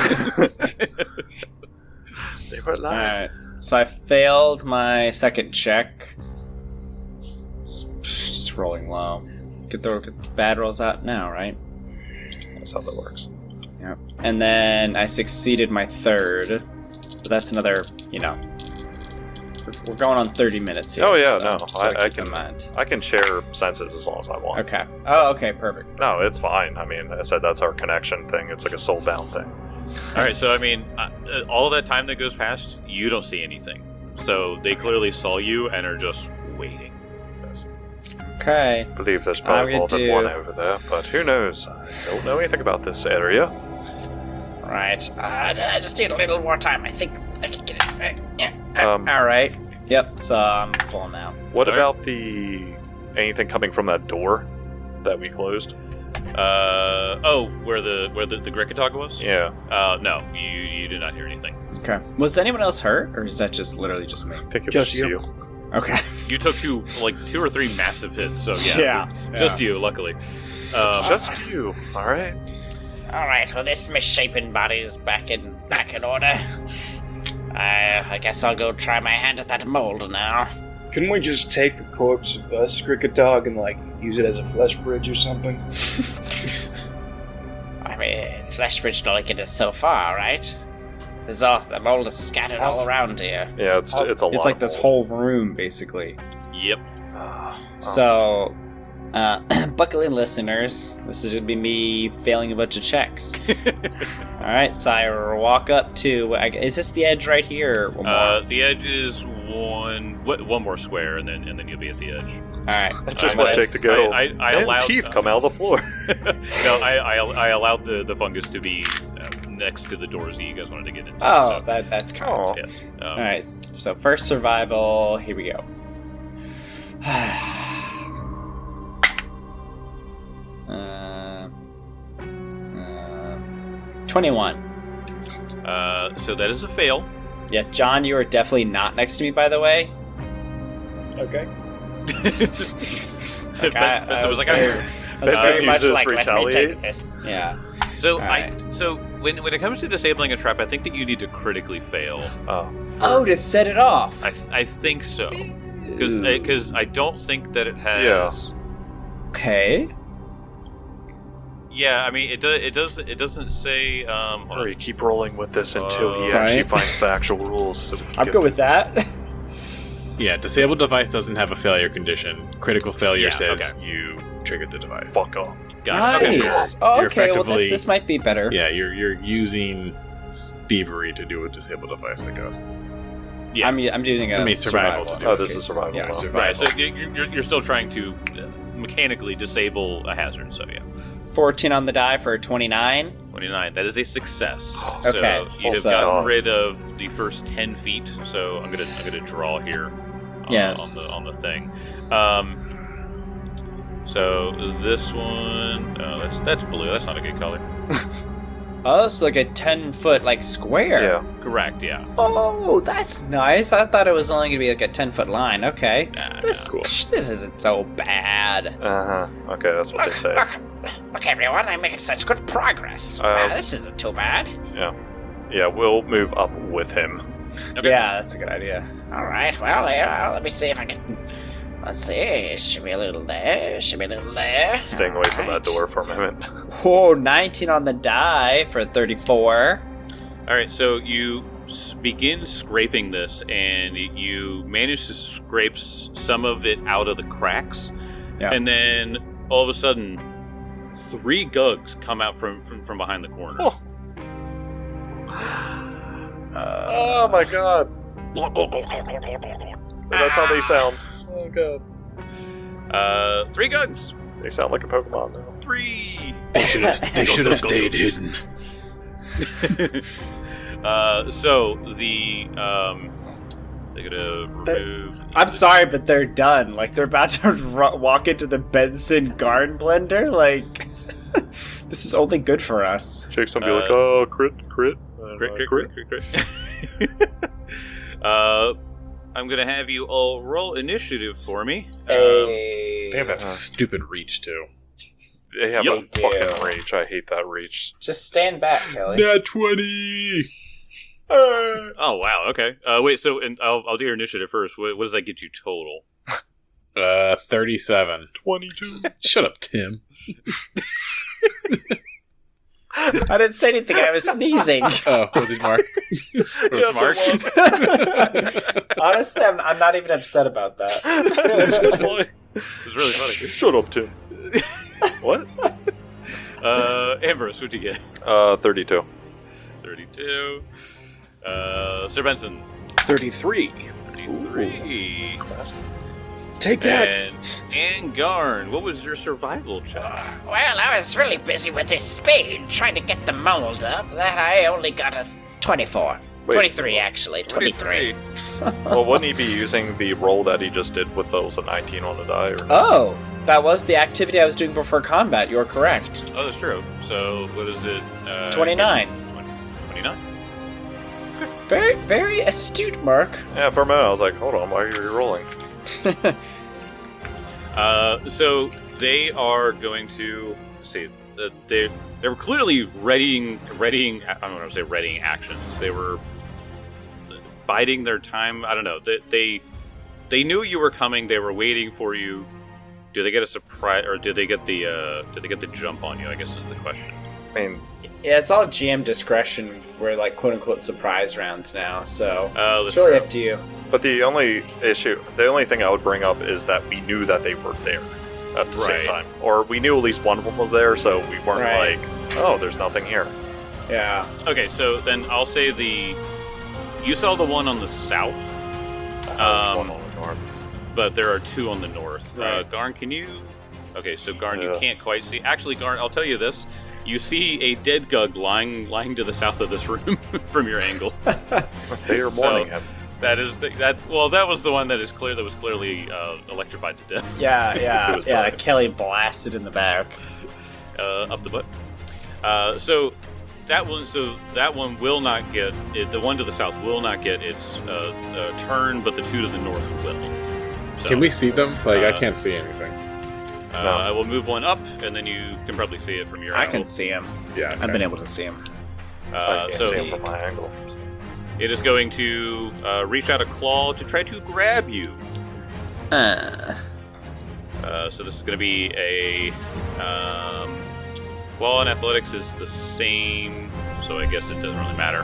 Speaker 4: They were lying.
Speaker 2: Alright. So I failed my second check. Just, just rolling low. Get the, get the bad rolls out now, right?
Speaker 4: That's how that works.
Speaker 2: Yeah. And then I succeeded my third. But that's another, you know. We're, we're going on thirty minutes here.
Speaker 4: Oh, yeah,
Speaker 2: so
Speaker 4: no,
Speaker 2: just
Speaker 4: I-
Speaker 2: wanna
Speaker 4: I
Speaker 2: keep in
Speaker 4: can-
Speaker 2: mind.
Speaker 4: I can share senses as long as I want.
Speaker 2: Okay. Oh, okay, perfect.
Speaker 4: No, it's fine. I mean, I said that's our connection thing. It's like a soul bound thing.
Speaker 1: all right, so I mean, uh, uh, all that time that goes past, you don't see anything. So they clearly saw you and are just waiting.
Speaker 4: Yes.
Speaker 2: Okay.
Speaker 4: I believe there's
Speaker 2: I'm
Speaker 4: probably
Speaker 2: gonna
Speaker 4: more than
Speaker 2: do-
Speaker 4: one over there, but who knows? I don't know anything about this area.
Speaker 6: Right. Uh, I just need a little more time. I think I can get it. Right. Yeah. Uh,
Speaker 4: Um,
Speaker 2: Alright. Yep, so I'm full now.
Speaker 4: what
Speaker 1: All right.
Speaker 4: about the anything coming from that door that we closed?
Speaker 1: Uh oh, where the where the, the Grikataga was?
Speaker 4: Yeah,
Speaker 1: Uh no, you you did not hear anything.
Speaker 2: Okay. Was anyone else hurt, or is that just literally just me?
Speaker 4: I think it
Speaker 3: Just
Speaker 4: was
Speaker 3: you.
Speaker 4: you.
Speaker 2: Okay.
Speaker 1: You took two like two or three massive hits, so yeah, just you, luckily. Um,
Speaker 4: Just you. All right.
Speaker 6: All right. Well, this misshapen body's back in back in order. I I guess I'll go try my hand at that mold now.
Speaker 3: Couldn't we just take the corpse of us, Cricketog, and like use it as a flesh bridge or something?
Speaker 6: I mean, flesh bridge only get us so far, right? There's all the mold is scattered all around here.
Speaker 4: Yeah, it's
Speaker 3: Oh,
Speaker 4: it's a lot.
Speaker 2: It's like
Speaker 4: of
Speaker 2: this
Speaker 4: mold.
Speaker 2: whole room, basically.
Speaker 1: Yep.
Speaker 4: Ah, oh.
Speaker 2: So, uh, buckle in, listeners. This is going to be me failing a bunch of checks. All right, so I walk up to. I- Is this the edge right here? Or one more?
Speaker 1: Uh, the edge is one what, one more square, and then and then you'll be at the edge.
Speaker 2: All right.
Speaker 4: I just
Speaker 1: I-
Speaker 4: want
Speaker 1: I-
Speaker 4: Jake to go.
Speaker 1: I, I, I
Speaker 4: and
Speaker 1: allowed
Speaker 4: teeth come out of the floor.
Speaker 1: no, I, I I allowed the, the fungus to be uh, next to the doors that you guys wanted to get into.
Speaker 2: Oh,
Speaker 1: so,
Speaker 2: that, that's kind.
Speaker 4: Aw.
Speaker 1: yes. Um,
Speaker 2: All right. So first survival. Here we go. uh, uh, twenty-one.
Speaker 1: Uh, so that is a fail.
Speaker 2: Yeah, John, you are definitely not next to me, by the way.
Speaker 3: Okay.
Speaker 2: Like, I-
Speaker 1: Benson
Speaker 2: I
Speaker 1: was like,
Speaker 2: very-
Speaker 1: I,
Speaker 2: That's
Speaker 4: Uh,
Speaker 2: very much
Speaker 4: uses
Speaker 2: like, let me
Speaker 4: retaliate?
Speaker 2: take this. Yeah.
Speaker 1: so
Speaker 2: All
Speaker 1: I
Speaker 2: right.
Speaker 1: so when when it comes to disabling a trap, I think that you need to critically fail.
Speaker 4: Oh.
Speaker 2: Oh, to set it off.
Speaker 1: I th- I think so because because I don't think that it has.
Speaker 4: Yeah.
Speaker 2: Okay.
Speaker 1: Yeah, I mean it does. It does. It doesn't say. Um, hold on.
Speaker 4: Hurry, keep rolling with this until he
Speaker 1: Uh,
Speaker 4: actually
Speaker 2: Right.
Speaker 4: finds the actual rules. So we can
Speaker 2: I'm
Speaker 4: get
Speaker 2: good with that.
Speaker 5: Yeah, disabled device doesn't have a failure condition. Critical failure
Speaker 1: Yeah,
Speaker 5: says
Speaker 1: okay.
Speaker 5: you triggered the device.
Speaker 4: Fuck off.
Speaker 1: Gotcha. Okay,
Speaker 2: Nice.
Speaker 5: cool.
Speaker 2: Oh,
Speaker 5: You're
Speaker 2: okay. Well, this
Speaker 5: effectively-
Speaker 2: this might be better.
Speaker 5: Yeah, you're you're using thievery to do a disabled device, I guess.
Speaker 1: Yeah.
Speaker 2: I'm I'm using a
Speaker 5: I mean, survival to
Speaker 2: in
Speaker 5: do
Speaker 4: Oh,
Speaker 5: it.
Speaker 4: this is survival.
Speaker 2: Yeah,
Speaker 4: now.
Speaker 5: survival.
Speaker 1: Right. So you- you're you're still trying to uh, mechanically disable a hazard. So yeah.
Speaker 2: fourteen on the die for twenty-nine.
Speaker 1: twenty-nine. That is a success.
Speaker 2: Okay,
Speaker 1: So you have
Speaker 2: so-
Speaker 1: gotten rid of the first ten feet. So I'm gonna I'm gonna draw here. On,
Speaker 2: Yes.
Speaker 1: On the on the thing. Um. So this one. Oh, that's that's blue. That's not a good color.
Speaker 2: Oh, it's like a ten foot like square.
Speaker 4: Yeah.
Speaker 1: Correct. Yeah.
Speaker 2: Oh, that's nice. I thought it was only gonna be like a ten foot line. Okay.
Speaker 1: Nah,
Speaker 2: This
Speaker 1: nah.
Speaker 2: psh, this isn't so bad.
Speaker 4: Uh huh. Okay, that's what they
Speaker 6: Look,
Speaker 4: say.
Speaker 6: look, look, everyone, I'm making such good progress.
Speaker 4: Uh,
Speaker 6: wow, this isn't too bad.
Speaker 4: Yeah, we'll move up with him.
Speaker 1: Okay.
Speaker 2: Yeah, that's a good idea.
Speaker 6: All right, well, yeah, let me see if I can. Let's see. It should be a little there. It should be a little there.
Speaker 4: Staying away from that
Speaker 6: Alright.
Speaker 4: door for a moment.
Speaker 2: Whoa, nineteen on the die for thirty-four.
Speaker 1: All right, so you s- begin scraping this, and you manage to scrape s- some of it out of the cracks,
Speaker 2: Yeah.
Speaker 1: and then all of a sudden, three gugs come out from from, from behind the corner.
Speaker 4: Oh. Oh my god. That's how they sound. Oh god.
Speaker 1: Uh, three gugs.
Speaker 4: They sound like a Pokemon now.
Speaker 1: Three.
Speaker 5: They should have they should have stayed hidden.
Speaker 1: uh, so the um, they're gonna remove.
Speaker 2: I'm sorry, but they're done. Like they're about to ru- walk into the Benson Garn blender. Like this is only good for us.
Speaker 4: Jake's gonna be
Speaker 1: Uh,
Speaker 4: like, oh, crit, crit. uh,
Speaker 1: Crit, crit, crit, crit, crit. uh, I'm gonna have you all roll initiative for me. Um,
Speaker 5: They have that
Speaker 4: Uh.
Speaker 5: stupid reach too.
Speaker 4: They have
Speaker 1: Yup.
Speaker 4: a fucking reach. I hate that reach.
Speaker 2: Just stand back, Kelly.
Speaker 5: Nat twenty.
Speaker 1: oh wow, okay. Uh, wait, so and I'll, I'll do your initiative first. What, what does that get you total?
Speaker 5: Uh, thirty-seven.
Speaker 4: twenty-two.
Speaker 5: Shut up, Tim.
Speaker 2: I didn't say anything. I was sneezing.
Speaker 5: Oh, was it Mark?
Speaker 4: Yes,
Speaker 1: Mark?
Speaker 4: it was.
Speaker 2: Honestly, I'm, I'm not even upset about that.
Speaker 4: Just like,
Speaker 1: It was really funny.
Speaker 4: shut up, Tim. What?
Speaker 1: Uh, Ambrose, what'd you get?
Speaker 4: Uh, thirty-two.
Speaker 1: thirty-two. Uh, Sir Benson,
Speaker 3: thirty-three.
Speaker 1: thirty-three.
Speaker 3: Take that.
Speaker 1: And and Garn, what was your survival check?
Speaker 6: Well, I was really busy with this spade trying to get the mold up that I only got a th- twenty-four.
Speaker 4: Wait.
Speaker 6: twenty-three, actually. twenty-three.
Speaker 4: Well, wouldn't he be using the roll that he just did with those a nineteen on the die? Or
Speaker 2: Oh, that was the activity I was doing before combat. You're correct.
Speaker 1: Oh, that's true. So what is it? Uh,
Speaker 2: twenty-nine.
Speaker 1: twenty-nine.
Speaker 2: Very, very astute, Mark.
Speaker 4: Yeah, for a minute I was like, hold on, why are you rolling?
Speaker 1: Uh, so they are going to let's see. Uh, they they were clearly readying readying. I don't want to say readying actions. They were biding their time. I don't know. They they they knew you were coming. They were waiting for you. Do they get a surprise, or did they get the uh, did they get the jump on you? I guess is the question.
Speaker 4: I mean,
Speaker 2: Yeah, it's all G M discretion. We're like quote unquote surprise rounds now, so
Speaker 1: Oh,
Speaker 2: it's
Speaker 1: that's
Speaker 2: really
Speaker 1: true.
Speaker 2: up to you.
Speaker 4: but the only issue, the only thing I would bring up is that we knew that they were there at the
Speaker 1: Right.
Speaker 4: same time. Or we knew at least one of them was there, so we weren't
Speaker 2: Right.
Speaker 4: like, oh, there's nothing here.
Speaker 2: Yeah.
Speaker 1: Okay, so then I'll say the you saw the one on the south,
Speaker 4: Uh,
Speaker 1: Um,
Speaker 4: one on the north.
Speaker 1: but there are two on the north. Uh,
Speaker 2: Right.
Speaker 1: Garn, can you? Okay, so Garn, you
Speaker 4: Yeah.
Speaker 1: can't quite see. Actually, Garn, I'll tell you this: you see a dead Gug lying lying to the south of this room from your angle.
Speaker 4: They are
Speaker 1: So-
Speaker 4: mourning him.
Speaker 1: That is the, that. Well, that was the one that is clear. That was clearly uh, electrified to death.
Speaker 2: Yeah,
Speaker 4: It
Speaker 2: yeah,
Speaker 4: was
Speaker 2: yeah.
Speaker 4: dark.
Speaker 2: Kelly blasted in the back.
Speaker 1: uh, up the butt. Uh, so that one, so that one will not get it, the one to the south will not get its uh, uh, turn, but the two to the north will. So,
Speaker 5: Can we see them? Like, I
Speaker 1: Uh,
Speaker 5: can't see anything.
Speaker 1: Uh,
Speaker 4: No.
Speaker 1: I will move one up, and then you can probably see it from your
Speaker 2: I
Speaker 1: angle.
Speaker 2: can see him.
Speaker 5: Yeah.
Speaker 2: I've been able to see him.
Speaker 1: Uh,
Speaker 4: I can't
Speaker 1: so
Speaker 4: see him from my angle.
Speaker 1: it is going to uh, reach out a claw to try to grab you.
Speaker 2: Uh,
Speaker 1: Uh, so this is going to be a um, claw and athletics is the same, so I guess it doesn't really matter.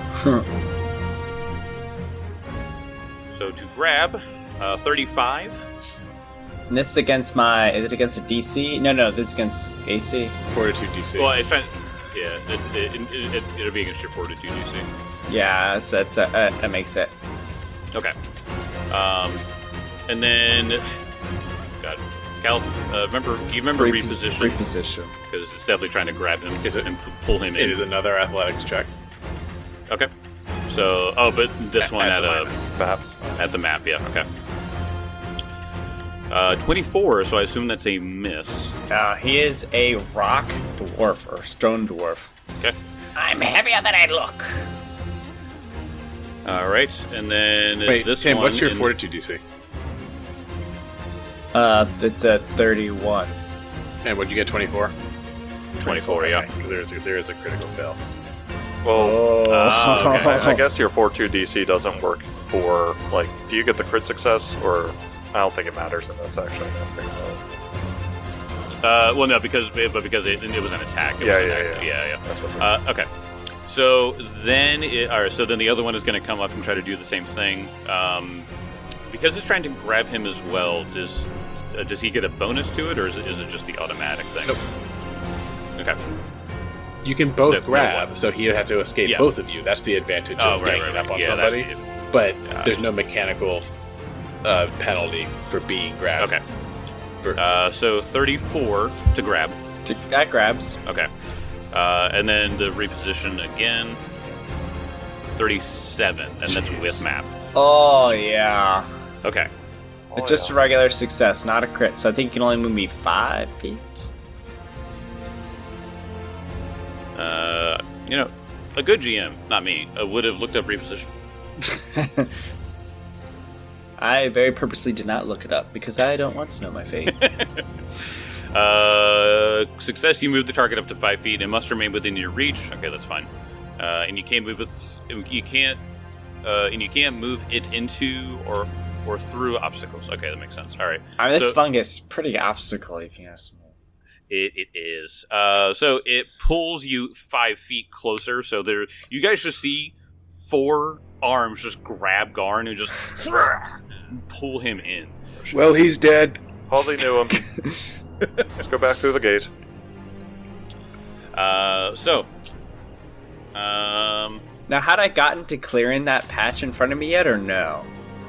Speaker 1: So to grab, uh, thirty-five.
Speaker 2: and this is against my. Is it against a D C? No, no. This is against A C.
Speaker 5: Fortitude D C.
Speaker 1: Well, it's trying. Yeah, it, it, it, it, it'll be against your fortitude, you see.
Speaker 2: Yeah, that's that's uh, uh, that makes it.
Speaker 1: Okay. Um, and then, God, Cal, uh, remember? Do you remember
Speaker 2: Repos-
Speaker 1: reposition?
Speaker 2: Reposition.
Speaker 1: Because it's definitely trying to grab him
Speaker 5: Is it-
Speaker 1: and p- pull him
Speaker 5: It
Speaker 1: in.
Speaker 5: is another athletics check.
Speaker 1: Okay. So, oh, but this one
Speaker 5: At
Speaker 1: at,
Speaker 5: the
Speaker 1: a
Speaker 5: minus.
Speaker 4: Maps.
Speaker 1: at the map, yeah. Okay. Uh, twenty-four. So I assume that's a miss.
Speaker 2: Uh, he is a rock dwarf or stone dwarf.
Speaker 1: Okay.
Speaker 6: I'm heavier than I look.
Speaker 1: All right, and then
Speaker 5: Wait,
Speaker 1: this
Speaker 5: Tim,
Speaker 1: one.
Speaker 5: what's your
Speaker 1: in-
Speaker 5: fortitude D C?
Speaker 2: Uh, it's a thirty-one.
Speaker 5: And what'd you get, twenty-four?
Speaker 1: twenty-four, yeah.
Speaker 5: Because there is a, there is a critical fail.
Speaker 4: Well,
Speaker 1: Ah, okay.
Speaker 4: I, I guess your four two D C doesn't work for, like, do you get the crit success, or I don't think it matters in this, actually. I don't think so.
Speaker 1: Uh, well, no, because but because it, it was an attack. It
Speaker 4: Yeah,
Speaker 1: was an
Speaker 4: yeah,
Speaker 1: act-
Speaker 4: yeah.
Speaker 1: yeah, yeah.
Speaker 4: That's what
Speaker 1: Uh, okay. So then, it, all right. So then the other one is going to come up and try to do the same thing. Um, because it's trying to grab him as well. Does uh, does he get a bonus to it, or is it, is it just the automatic thing?
Speaker 5: Nope.
Speaker 1: Okay.
Speaker 5: You can both
Speaker 1: No, no
Speaker 5: grab,
Speaker 1: weapon.
Speaker 5: so he'd have to escape
Speaker 1: Yeah.
Speaker 5: both of you. That's the advantage
Speaker 1: Oh,
Speaker 5: of
Speaker 1: right,
Speaker 5: ganging
Speaker 1: right,
Speaker 5: up on
Speaker 1: right. Yeah, that's
Speaker 5: somebody.
Speaker 1: the-
Speaker 5: But
Speaker 1: Gotcha.
Speaker 5: there's no mechanical uh, penalty for being grabbed.
Speaker 1: Okay.
Speaker 5: For-
Speaker 1: Uh, so thirty-four to grab.
Speaker 2: That grabs.
Speaker 1: Okay. Uh, and then the reposition again. thirty-seven, and that's
Speaker 5: Jeez.
Speaker 1: with map.
Speaker 2: Oh yeah.
Speaker 1: Okay.
Speaker 4: Oh,
Speaker 2: It's just
Speaker 4: yeah.
Speaker 2: a regular success, not a crit. So I think you can only move me five feet.
Speaker 1: Uh, you know, a good G M, not me, uh, would have looked up reposition.
Speaker 2: I very purposely did not look it up because I don't want to know my fate.
Speaker 1: Uh, success, you move the target up to five feet and must remain within your reach. Okay, that's fine. Uh, and you can't move it. You can't. Uh, and you can't move it into or or through obstacles. Okay, that makes sense. All right.
Speaker 2: I mean, this
Speaker 1: So-
Speaker 2: fungus pretty obstacle if you ask me.
Speaker 1: It, it is. Uh, so it pulls you five feet closer. So there, you guys just see four arms just grab Garn and just pull him in.
Speaker 3: Well, he's dead.
Speaker 4: Hardly knew him. Let's go back through the gate.
Speaker 1: Uh, so, um,
Speaker 2: Now, had I gotten to clearing that patch in front of me yet, or no?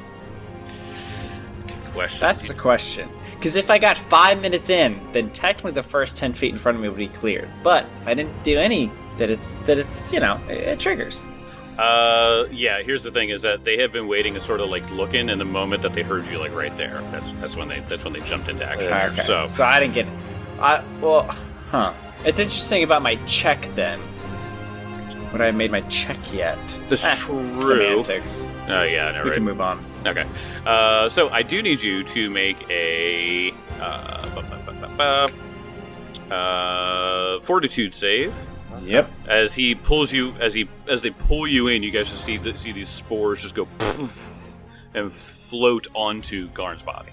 Speaker 1: question.
Speaker 2: That's the question. Because if I got five minutes in, then technically the first ten feet in front of me would be cleared. But if I didn't do any, that it's that it's you know it, it triggers.
Speaker 1: Uh, yeah. Here's the thing: is that they have been waiting, and sort of like looking, and the moment that they heard you, like right there, that's that's when they that's when they jumped into action.
Speaker 2: Okay.
Speaker 1: So,
Speaker 2: So I didn't get it. I well, huh? It's interesting about my check then. Would I have made my check yet?
Speaker 1: That's
Speaker 2: Eh,
Speaker 1: true.
Speaker 2: Semantics.
Speaker 1: oh yeah, no,
Speaker 2: We
Speaker 1: right.
Speaker 2: can move on.
Speaker 1: Okay. Uh, so I do need you to make a uh, ba- ba- ba- ba- ba, uh, fortitude save.
Speaker 2: Yep.
Speaker 1: As he pulls you, as he as they pull you in, you guys just see the, see these spores just go poof and float onto Garn's body.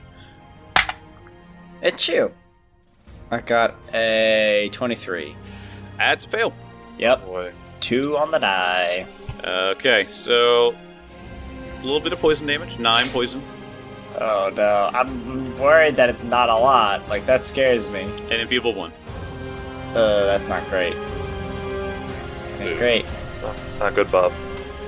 Speaker 2: It's you. I got a twenty-three.
Speaker 1: That's a fail.
Speaker 2: Yep.
Speaker 4: Boy.
Speaker 2: Two on the die.
Speaker 1: Okay, so a little bit of poison damage, nine poison,
Speaker 2: Oh no, I'm worried that it's not a lot. Like that scares me.
Speaker 1: and enfeeble one.
Speaker 2: Uh, that's not great. Ain't great.
Speaker 4: It's not, it's not good, Bob.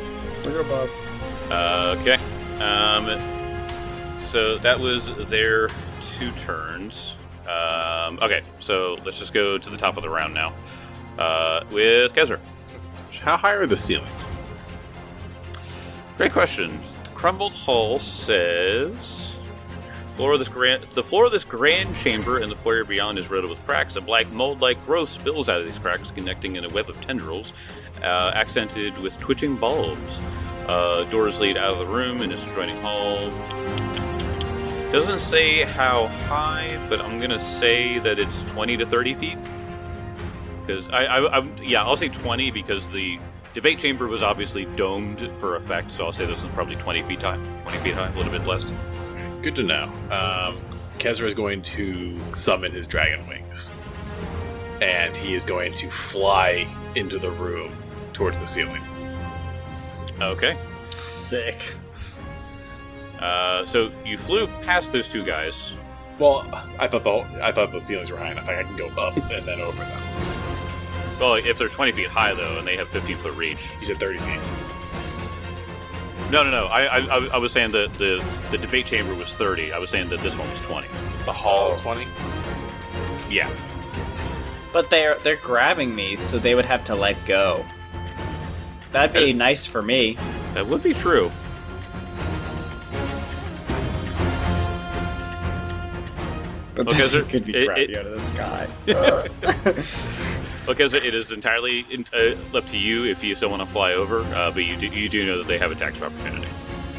Speaker 1: Uh, okay. Um, so that was their two turns. Um, okay, so let's just go to the top of the round now. Uh, with Kezra.
Speaker 5: How high are the ceilings?
Speaker 1: Great question. The crumbled hull says floor of this grand the floor of this grand chamber and the foyer beyond is riddled with cracks. A black mold-like growth spills out of these cracks, connecting in a web of tendrils, uh, accented with twitching bulbs. Uh, doors lead out of the room in its adjoining hall. Doesn't say how high, but I'm gonna say that it's twenty to thirty feet. Because I, I, I, yeah, I'll say twenty because the debate chamber was obviously domed for effect. So I'll say this is probably twenty feet high, twenty feet high, a little bit less.
Speaker 5: Good to know. Um, Kezra is going to summon his dragon wings, and he is going to fly into the room towards the ceiling.
Speaker 1: Okay.
Speaker 2: Sick.
Speaker 1: Uh, so you flew past those two guys.
Speaker 5: Well, I thought the I thought the ceilings were high enough. Like I can go up and then over them.
Speaker 1: Well, if they're twenty feet high though, and they have fifteen foot reach.
Speaker 5: You said thirty feet.
Speaker 1: No, no, no. I, I, I was saying that the the debate chamber was thirty. I was saying that this one was twenty.
Speaker 5: The hall is twenty.
Speaker 1: Yeah.
Speaker 2: But they're they're grabbing me, so they would have to let go. That'd be
Speaker 1: Uh,
Speaker 2: nice for me.
Speaker 1: That would be true.
Speaker 2: But
Speaker 1: Okay,
Speaker 2: then
Speaker 1: so
Speaker 2: they could be
Speaker 1: it-
Speaker 2: grabbing
Speaker 1: it-
Speaker 2: out of the sky.
Speaker 1: Because it is entirely in, uh, up to you if you still want to fly over, uh, but you do, you do know that they have attacks of opportunity.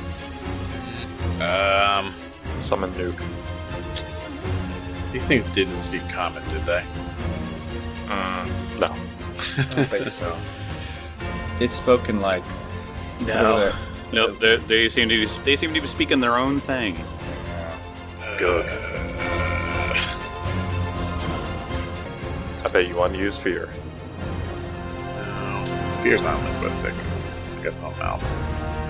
Speaker 5: Um,
Speaker 4: Summon nuke.
Speaker 5: these things didn't speak common, did they?
Speaker 4: Mm, no.
Speaker 3: I don't think so.
Speaker 2: It's spoken like
Speaker 1: No, no, they they seem to be, they seem to be speaking their own thing.
Speaker 4: Good. I bet you want to use fear.
Speaker 5: No, fear's not linguistic. I got something else.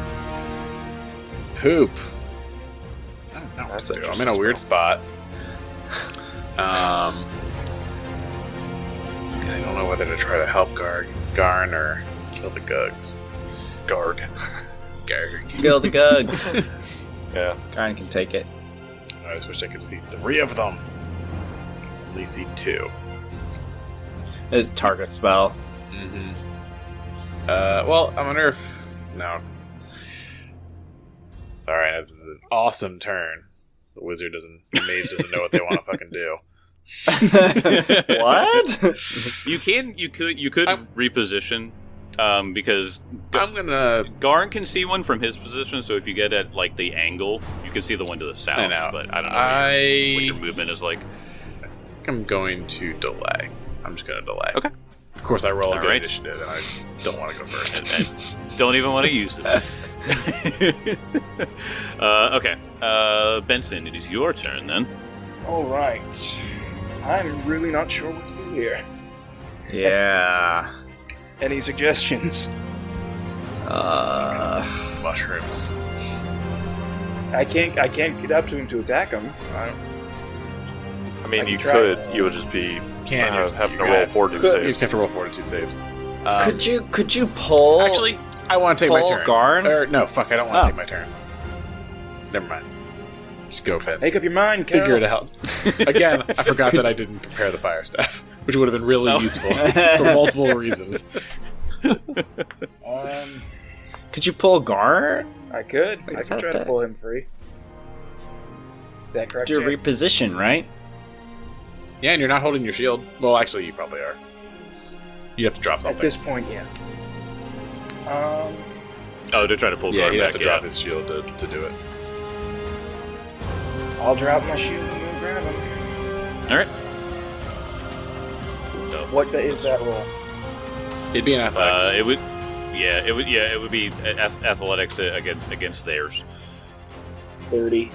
Speaker 5: Poop. I don't know what
Speaker 4: That's
Speaker 5: to do. I'm in
Speaker 4: interesting
Speaker 5: a
Speaker 4: as
Speaker 5: weird
Speaker 4: well.
Speaker 5: spot. Um, I don't know whether to try to help Gar- Garn or kill the Gugs.
Speaker 4: Guard.
Speaker 5: Garg.
Speaker 2: kill the Gugs.
Speaker 4: Yeah.
Speaker 2: Karen can take it.
Speaker 5: I just wish I could see three of them. Only see two.
Speaker 2: It's a target spell.
Speaker 5: Mm-hmm. Uh, well, I wonder if no. It's, it's all right. This is an awesome turn. The wizard doesn't, the mage doesn't know what they want to fucking do.
Speaker 2: What?
Speaker 1: You can, you could, you could
Speaker 5: I'm-
Speaker 1: reposition, um, because
Speaker 5: I'm gonna.
Speaker 1: Garn can see one from his position. So if you get at like the angle, you can see the one to the south.
Speaker 5: I know.
Speaker 1: But I don't know what your, what your
Speaker 5: I
Speaker 1: movement is like.
Speaker 5: I'm going to delay. I'm just gonna delay.
Speaker 1: Okay.
Speaker 5: Of course, I roll a
Speaker 1: All
Speaker 5: good
Speaker 1: right.
Speaker 5: initiative, and I don't want to go first.
Speaker 1: And- and don't even want to use it. uh, okay, uh, Benson, it is your turn then.
Speaker 3: Alright. I'm really not sure what to do here.
Speaker 2: Yeah.
Speaker 3: Any suggestions?
Speaker 2: Uh.
Speaker 5: Mushrooms.
Speaker 3: I can't I can't get up to him to attack him. I don't,
Speaker 4: I mean,
Speaker 3: I can
Speaker 4: you
Speaker 3: try.
Speaker 4: could. You would just be
Speaker 5: Can't
Speaker 4: uh,
Speaker 5: you-
Speaker 4: having to
Speaker 5: you're
Speaker 4: roll
Speaker 5: gonna-
Speaker 4: fortitude
Speaker 3: could-
Speaker 5: You just
Speaker 4: saves.
Speaker 5: have to roll fortitude saves. Um,
Speaker 2: could you could you pull?
Speaker 5: Actually, I want to take my
Speaker 2: pull
Speaker 5: turn.
Speaker 2: Garn?
Speaker 5: Or, no, fuck, I don't want to
Speaker 2: Oh.
Speaker 5: take my turn. Never mind. Just go, Ben.
Speaker 3: make up your mind, Cal.
Speaker 5: Figure it out. Again, I forgot that I didn't prepare the fire staff, which would have been really
Speaker 1: Oh.
Speaker 5: useful for multiple reasons.
Speaker 3: Um,
Speaker 2: Could you pull Garn?
Speaker 3: I could. I
Speaker 2: Is
Speaker 3: could
Speaker 2: that
Speaker 3: try to
Speaker 2: the-
Speaker 3: pull him free. Is that correct?
Speaker 2: Do a
Speaker 3: Jay?
Speaker 2: reposition, right?
Speaker 5: Yeah, and you're not holding your shield. Well, actually, you probably are. You have to drop
Speaker 3: At
Speaker 5: something.
Speaker 3: this point, yeah. Um,
Speaker 1: Oh, to try to pull
Speaker 5: yeah,
Speaker 1: Garn
Speaker 5: he'd
Speaker 1: back.
Speaker 5: have to drop his shield to, to do it.
Speaker 3: I'll drop my shield and go grab him.
Speaker 1: All right.
Speaker 3: What the, is that roll?
Speaker 5: It'd be an athletics.
Speaker 1: Uh, it would, yeah, it would, yeah, it would be ath- athletics against against theirs.
Speaker 3: Thirty.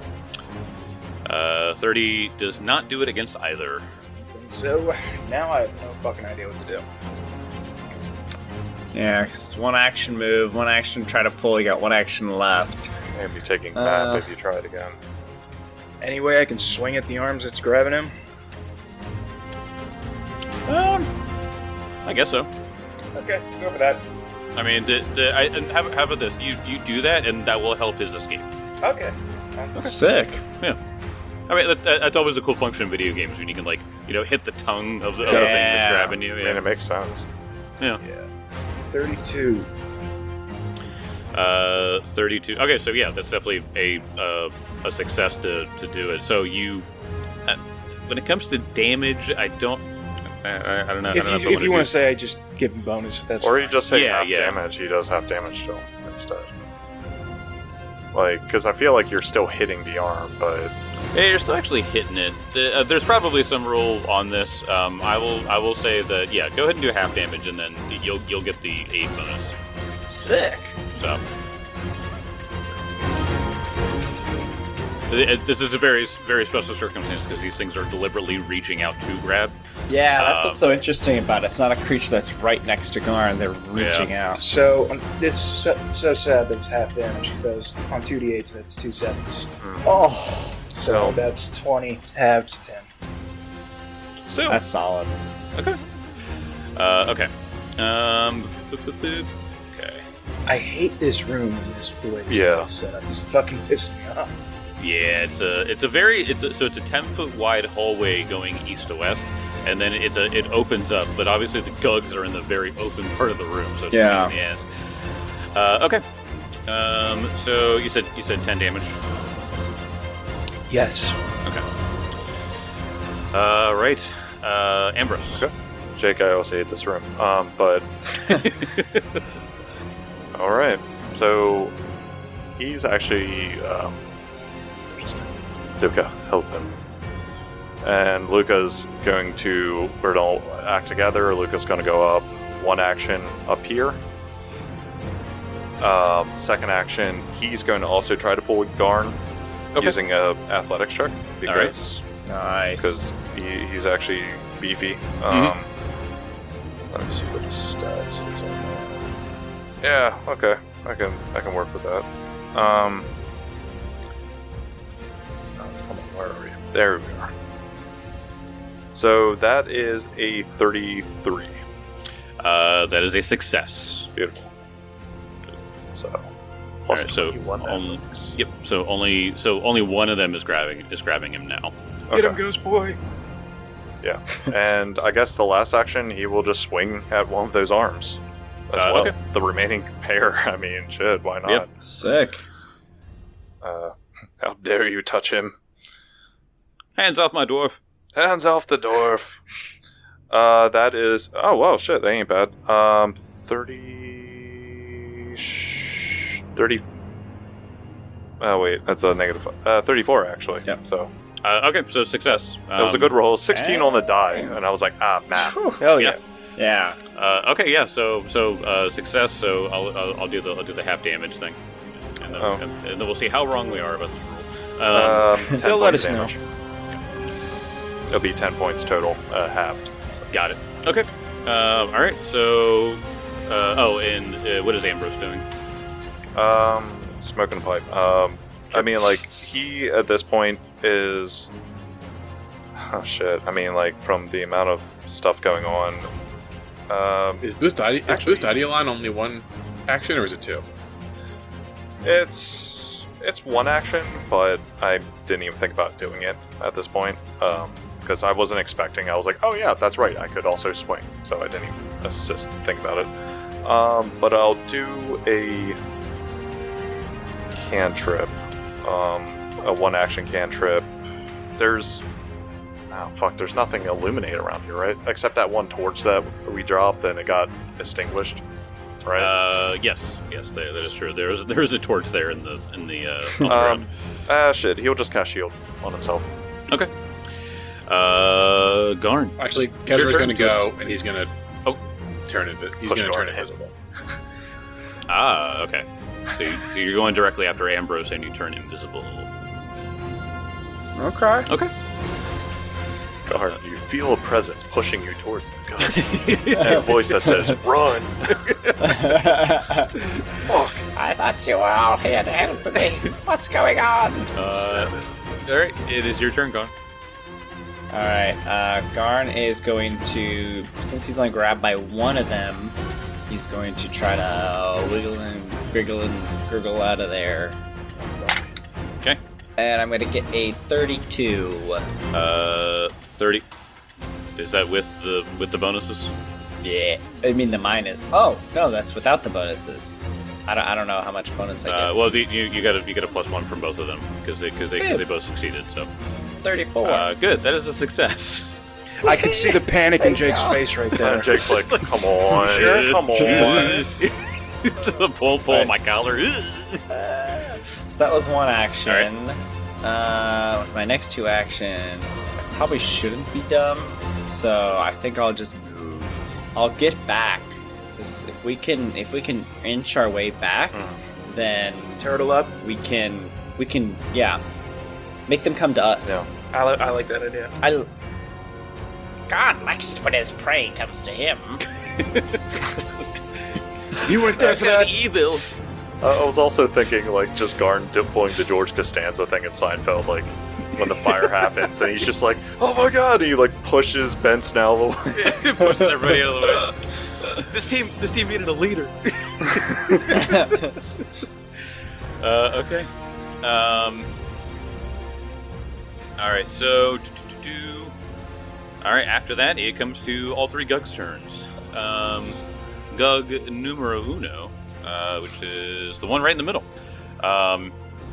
Speaker 1: Uh, thirty does not do it against either.
Speaker 3: So now I have no fucking idea what to do.
Speaker 2: Yeah, 'cause one action move, one action try to pull. You got one action left.
Speaker 4: Maybe taking
Speaker 2: Uh,
Speaker 4: map if you try it again.
Speaker 3: Any way I can swing at the arms that's grabbing him?
Speaker 1: Um, I guess so.
Speaker 3: Okay, go for that.
Speaker 1: I mean, the, the, I, and how, how about this? You you do that, and that will help his escape.
Speaker 3: Okay.
Speaker 2: That's sick.
Speaker 1: I mean, that, that- that's always a cool function in video games when you can, like, you know, hit the tongue of the, of the thing that's
Speaker 2: Yeah.
Speaker 1: grabbing you.
Speaker 4: I mean,
Speaker 1: Yeah.
Speaker 4: it makes sense.
Speaker 1: yeah.
Speaker 3: Thirty-two.
Speaker 1: Uh, thirty-two. Okay, so yeah, that's definitely a uh, a success to, to do it. So you, uh, when it comes to damage, I don't, I, I, I don't know. I
Speaker 3: If
Speaker 1: don't know
Speaker 3: you,
Speaker 1: I
Speaker 3: if you want
Speaker 1: do-
Speaker 3: to say I just give him bonus, that's
Speaker 4: Or
Speaker 3: fine.
Speaker 4: you just say
Speaker 1: Yeah,
Speaker 4: half
Speaker 1: yeah.
Speaker 4: damage. He does half damage still instead. Like, because I feel like you're still hitting the arm, but
Speaker 1: Yeah, you're still actually hitting it. The, uh, there's probably some rule on this. Um, I will I will say that yeah, go ahead and do half damage, and then you'll you'll get the eight bonus.
Speaker 2: Sick.
Speaker 1: So It- this is a very very special circumstance because these things are deliberately reaching out to grab.
Speaker 2: Yeah, that's
Speaker 1: Um,
Speaker 2: what's so interesting about it. It's not a creature that's right next to Garn. They're reaching out.
Speaker 3: So um, this is so, so sad that it's half damage because on two d eights that's two sevens.
Speaker 2: Oh,
Speaker 3: So
Speaker 4: No.
Speaker 3: that's twenty halved to ten.
Speaker 1: Still
Speaker 2: that's solid.
Speaker 1: okay. Uh, okay. Um. boop, boop, boop. Okay.
Speaker 3: I hate this room and this the way this
Speaker 4: Yeah.
Speaker 3: is set up. It's fucking pissing me off.
Speaker 1: Yeah, it's a it's a very it's a, so it's a ten foot wide hallway going east to west, and then it's a it opens up, but obviously the gugs are in the very open part of the room, so it's
Speaker 2: Yeah.
Speaker 1: a pain in the ass. Uh, okay. Um. So you said you said ten damage.
Speaker 3: Yes.
Speaker 1: Okay. Uh. Right. Uh. Ambrose.
Speaker 4: Okay. Jake, I also hate this room. Um, but all right. So he's actually um, what's his name? Luca. Help him. And Luca's going to. We're gonna act together. Luca's going to go up one action up here. Um, second action, he's going to also try to pull Garn
Speaker 1: Okay.
Speaker 4: using a athletics check
Speaker 1: All right.
Speaker 4: because
Speaker 2: Nice.
Speaker 4: because he, he's actually beefy. Um, Let me see what his stats is on that. Yeah, okay, I can I can work with that. Um, oh, hold on, where are we? There we are. So that is a thirty-three.
Speaker 1: Uh. That is a success.
Speaker 4: Beautiful. So
Speaker 1: All
Speaker 4: plus
Speaker 1: right, so
Speaker 4: twenty-one
Speaker 1: only,
Speaker 4: athletics.
Speaker 1: yep. So only so only one of them is grabbing is grabbing him now.
Speaker 3: Get him,
Speaker 4: Okay.
Speaker 3: Ghost Boy.
Speaker 4: Yeah, and I guess the last action he will just swing at one of those arms as
Speaker 1: Uh,
Speaker 4: well.
Speaker 1: okay.
Speaker 4: The remaining pair. I mean, shit, why not?
Speaker 1: Yep.
Speaker 2: Sick.
Speaker 4: Uh, how dare you touch him?
Speaker 1: Hands off my dwarf.
Speaker 4: Hands off the dwarf. Uh, that is. Oh, wow, shit, that ain't bad. Um, thirty. sh- thirty. Oh, wait, that's a negative. Uh, thirty-four, actually.
Speaker 2: Yep.
Speaker 4: So,
Speaker 1: Uh, okay, so success.
Speaker 4: that was a
Speaker 1: Um,
Speaker 4: good roll. sixteen on the die, and I was like, ah, man.
Speaker 3: Hell yeah.
Speaker 1: Yeah.
Speaker 2: Yeah.
Speaker 1: Uh, okay, yeah. So, so uh, success. So I'll, I'll, I'll do the I'll do the half damage thing, and then,
Speaker 4: Oh.
Speaker 1: and, and then we'll see how wrong we are about this rule. Um,
Speaker 4: Um, ten
Speaker 3: They'll let
Speaker 4: points
Speaker 3: us know.
Speaker 4: damage. It'll be ten points total, uh, halved.
Speaker 1: got it. Okay. Um, all right. So, uh, oh, and uh, what is Ambrose doing?
Speaker 4: Um, smoking a pipe. Um, I mean, like, he at this point is. Oh, shit. I mean, like, from the amount of stuff going on. Um,
Speaker 5: Is boost ide- is
Speaker 4: Actually-
Speaker 5: boost Ideoline only one action or is it two?
Speaker 4: it's. It's one action, but I didn't even think about doing it at this point. Um, because I wasn't expecting. I was like, oh, yeah, that's right. I could also swing. So I didn't even assist think about it. Um, but I'll do a cantrip. Um, a one action cantrip. There's. Oh, fuck. There's nothing illuminate around here, right? Except that one torch that we dropped and it got extinguished. Right?
Speaker 1: Uh, yes, yes, there, that is true. There's there's a torch there in the in the uh, on the
Speaker 4: Um,
Speaker 1: ground.
Speaker 4: ah, shit. He'll just cast shield on himself.
Speaker 1: Okay. Uh, Garn.
Speaker 5: Actually,
Speaker 1: Your
Speaker 5: Kezra's
Speaker 1: turn,
Speaker 5: going to go and he's going to
Speaker 1: Oh.
Speaker 5: turn invi- He's
Speaker 4: Push
Speaker 5: going to turn
Speaker 4: Garn.
Speaker 5: invisible.
Speaker 1: Ah, okay. So, you, so you're going directly after Ambrose and you turn invisible.
Speaker 2: Okay.
Speaker 1: Okay.
Speaker 4: Guard, you feel a presence pushing you towards the gun. And a voice that says, run!
Speaker 6: I thought you were all here to help me. What's going on?
Speaker 1: Uh, all right, it is your turn, Garn.
Speaker 2: All right. Uh, Garn is going to, since he's only grabbed by one of them, he's going to try to wiggle and wriggle and gurgle out of there.
Speaker 1: Okay.
Speaker 2: And I'm going to get a thirty-two.
Speaker 1: Uh, thirty. Is that with the with the bonuses?
Speaker 2: Yeah. I mean the minus. Oh no, that's without the bonuses. I don't. I don't know how much bonus I get.
Speaker 1: Uh, well, the, you you got a you got a plus one from both of them because they because they, 'cause they both succeeded. So
Speaker 2: Thirty-four.
Speaker 1: uh, good. That is a success.
Speaker 3: I could see the panic in Jake's face right there.
Speaker 4: And Jake's like, come on, come on.
Speaker 1: the pull pull on my
Speaker 2: Nice.
Speaker 1: collar.
Speaker 2: Uh, it's that was one action. Uh, with my next two actions, I probably shouldn't be dumb, so I think I'll just move. I'll get back. 'Cause if we can, if we can inch our way back,
Speaker 4: Mhm.
Speaker 2: then
Speaker 3: Turtle up.
Speaker 2: we can, we can, yeah, make them come to us.
Speaker 4: Yeah.
Speaker 3: I, li- I like that idea.
Speaker 2: I,
Speaker 6: God likes it when his prey comes to him.
Speaker 3: You weren't there for that.
Speaker 1: evil.
Speaker 4: Uh, I was also thinking, like, just Garn di- pulling the George Costanza thing in Seinfeld, like, when the fire happens, and he's just like, oh my god, and he, like, pushes Benson out of the way.
Speaker 1: Pushes everybody out of the way. This team, this team needed a leader. uh, okay. Um. All right. So, do, do, do, do. all right. After that, it comes to all three Gug's turns. Um, Gug numero uno, uh, which is the one right in the middle. Um,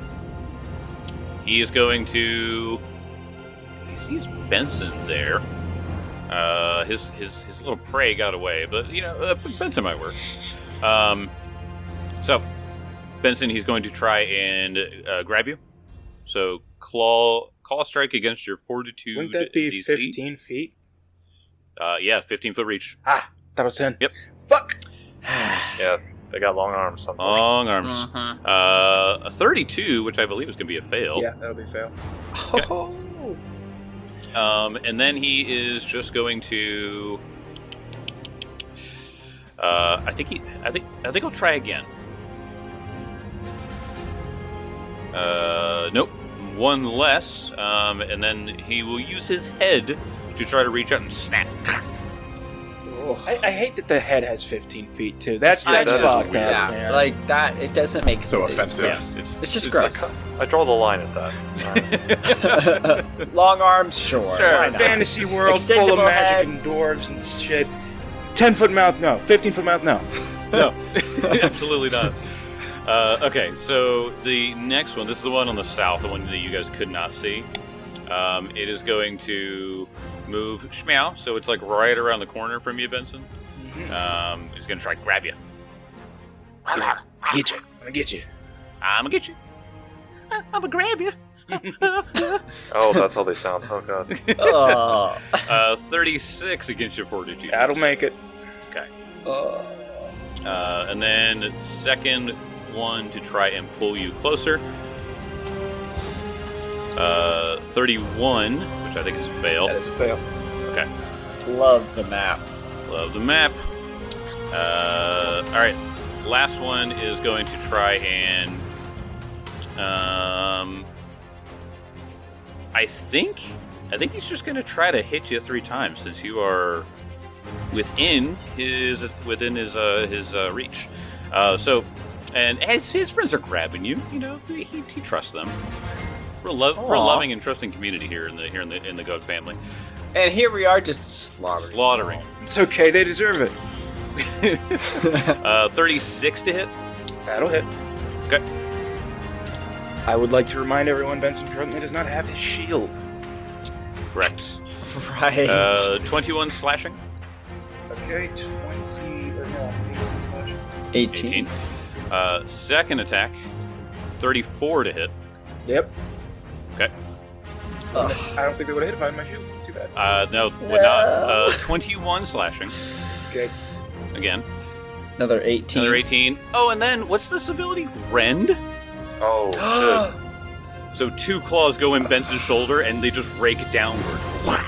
Speaker 1: he is going to. He sees Benson there. Uh, his his his little prey got away, but you know, uh, Benson might work. Um, so Benson, he's going to try and uh, grab you. So claw claw strike against your fortitude.
Speaker 3: Wouldn't that be
Speaker 1: D C.
Speaker 3: fifteen feet?
Speaker 1: Uh, yeah, fifteen foot reach.
Speaker 3: Ah, that was ten.
Speaker 1: Yep.
Speaker 3: Fuck.
Speaker 4: Yeah, they got long arms. Something.
Speaker 1: Long arms.
Speaker 6: Mhm.
Speaker 1: Uh, a thirty-two, which I believe is going to be a fail.
Speaker 3: Yeah, that'll be fail.
Speaker 2: oh,
Speaker 1: Um, and then he is just going to. Uh, I think he. I think. I think I'll try again. Uh, nope. One less. Um, and then he will use his head to try to reach out and snap.
Speaker 3: I, I hate that the head has fifteen feet too. That's
Speaker 2: I
Speaker 3: that's
Speaker 4: that is
Speaker 3: fucked up.
Speaker 4: weird.
Speaker 2: yeah,
Speaker 3: man.
Speaker 2: like that. It doesn't make
Speaker 5: So
Speaker 2: sense.
Speaker 5: offensive.
Speaker 1: Yes, it's,
Speaker 2: It's just
Speaker 1: like-
Speaker 2: gross.
Speaker 4: I draw the line at that.
Speaker 2: Long arms, sure.
Speaker 1: Sure.
Speaker 2: Why not?
Speaker 3: fantasy world full of
Speaker 2: Extendable
Speaker 3: magic
Speaker 2: head.
Speaker 3: and dwarves and shit. Ten foot mouth, no. Fifteen foot mouth, no.
Speaker 1: No, absolutely not. Uh, okay, so the next one, this is the one on the south, the one that you guys could not see. Um, it is going to move Shmeow, so it's like right around the corner from you, Benson. Um, it's going to try to grab you.
Speaker 3: Get you. I'm gonna get you.
Speaker 1: I'm going to get you. I'm going to grab you.
Speaker 4: Oh, that's how they sound. Oh god.
Speaker 2: Oh.
Speaker 1: uh, thirty-six against your fortitude.
Speaker 3: That'll make it.
Speaker 2: Oh.
Speaker 1: Uh, and then second one to try and pull you closer. Uh, thirty-one, which I think is a fail.
Speaker 3: That is a fail.
Speaker 1: Okay.
Speaker 2: Love the map.
Speaker 1: Love the map. Uh, all right. Last one is going to try and. Um, I think. I think he's just going to try to hit you three times since you are within his within his uh, his uh, reach. Uh, so, and his, his friends are grabbing you. You know, he, he, he trusts them. We're, lo- we're a
Speaker 2: Aw.
Speaker 1: loving and trusting community here in the here in the in the Gug family.
Speaker 2: And here we are just slaughtering.
Speaker 1: Slaughtering.
Speaker 3: It's okay. They deserve it.
Speaker 1: Uh, thirty-six to hit.
Speaker 3: That'll hit.
Speaker 1: Okay.
Speaker 3: I would like to remind everyone Benson currently does not have his shield.
Speaker 1: Correct.
Speaker 2: Right.
Speaker 1: Uh, twenty-one slashing.
Speaker 3: Okay, twenty or no, eighteen slash.
Speaker 2: eighteen.
Speaker 1: Uh, second attack. thirty-four to hit.
Speaker 3: Yep.
Speaker 1: Okay.
Speaker 2: Ugh.
Speaker 3: I don't think they would have hit if I had my shield. Too bad.
Speaker 1: Uh, no, would not. Uh, twenty-one slashing.
Speaker 3: Okay.
Speaker 1: Again.
Speaker 2: Another eighteen.
Speaker 1: Another eighteen. Oh, and then what's this ability? Rend?
Speaker 4: Oh shit.
Speaker 1: So two claws go in Benson's shoulder and they just rake downward.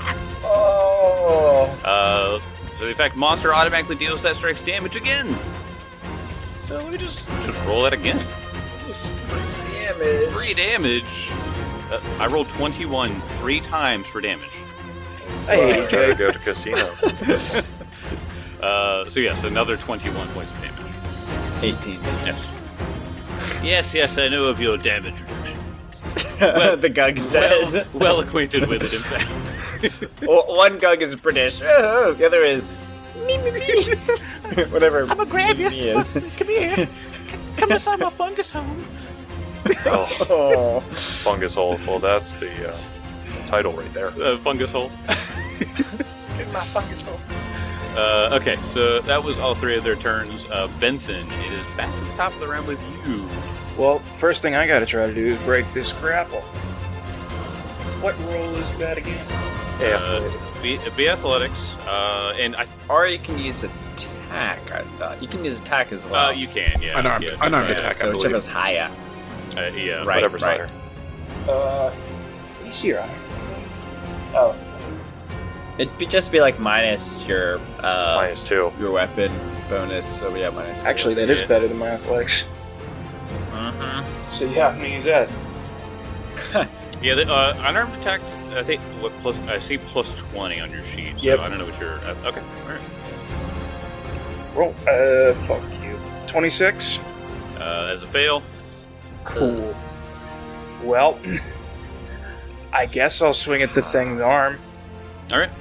Speaker 2: Oh.
Speaker 1: Uh, so in fact, monster automatically deals that strike's damage again. So let me just just roll that again.
Speaker 2: Damage.
Speaker 1: Three damage. Uh, I rolled twenty-one three times for damage.
Speaker 3: I hate you,
Speaker 4: Gotta
Speaker 3: Jay.
Speaker 4: go to casino.
Speaker 1: Uh, so yes, another twenty-one points of damage.
Speaker 2: eighteen.
Speaker 1: Yes. Yes, yes, I know of your damage reduction.
Speaker 2: the Gug says.
Speaker 1: Well, well acquainted with it, in fact.
Speaker 2: O- One Gug is British. Oh, the other is. Me, me, me. Whatever. I'm gonna grab you. Is.
Speaker 6: Come here. Come inside my fungus home.
Speaker 4: Oh,
Speaker 2: Oh.
Speaker 4: fungus hole. Well, that's the uh, title right there.
Speaker 1: Uh, fungus hole.
Speaker 3: In my fungus hole.
Speaker 1: Uh, okay, so that was all three of their turns. Uh, Benson, it is back to the top of the round with you.
Speaker 3: Well, first thing I gotta try to do is break this grapple. What roll is that again?
Speaker 1: Uh, be, be athletics, uh, and I.
Speaker 2: Or you can use attack, I thought. You can use attack as well.
Speaker 1: Uh, you can, yeah.
Speaker 5: Unarmed-
Speaker 1: yeah,
Speaker 5: unarmed
Speaker 1: yeah,
Speaker 5: attack, I
Speaker 2: so
Speaker 5: believe.
Speaker 2: whichever's higher.
Speaker 1: Uh, yeah,
Speaker 2: Right,
Speaker 4: Whatever's
Speaker 2: right.
Speaker 4: higher.
Speaker 3: Uh, easier. Oh,
Speaker 2: It'd be just be like minus your uh
Speaker 4: Minus two.
Speaker 2: your weapon bonus, so we have minus two.
Speaker 3: actually, that is
Speaker 1: Yeah.
Speaker 3: better than my athletics.
Speaker 2: Mm-hmm.
Speaker 3: So yeah, I'm gonna use that.
Speaker 1: Yeah, the, uh, unarmed attack, I think, what, plus, I see plus twenty on your sheet, so
Speaker 3: Yep.
Speaker 1: I don't know what your. Uh, okay, alright.
Speaker 3: Roll. Uh, fuck you. Twenty-six.
Speaker 1: Uh, as a fail,
Speaker 3: Cool. Well, I guess I'll swing at the thing's arm.
Speaker 1: alright.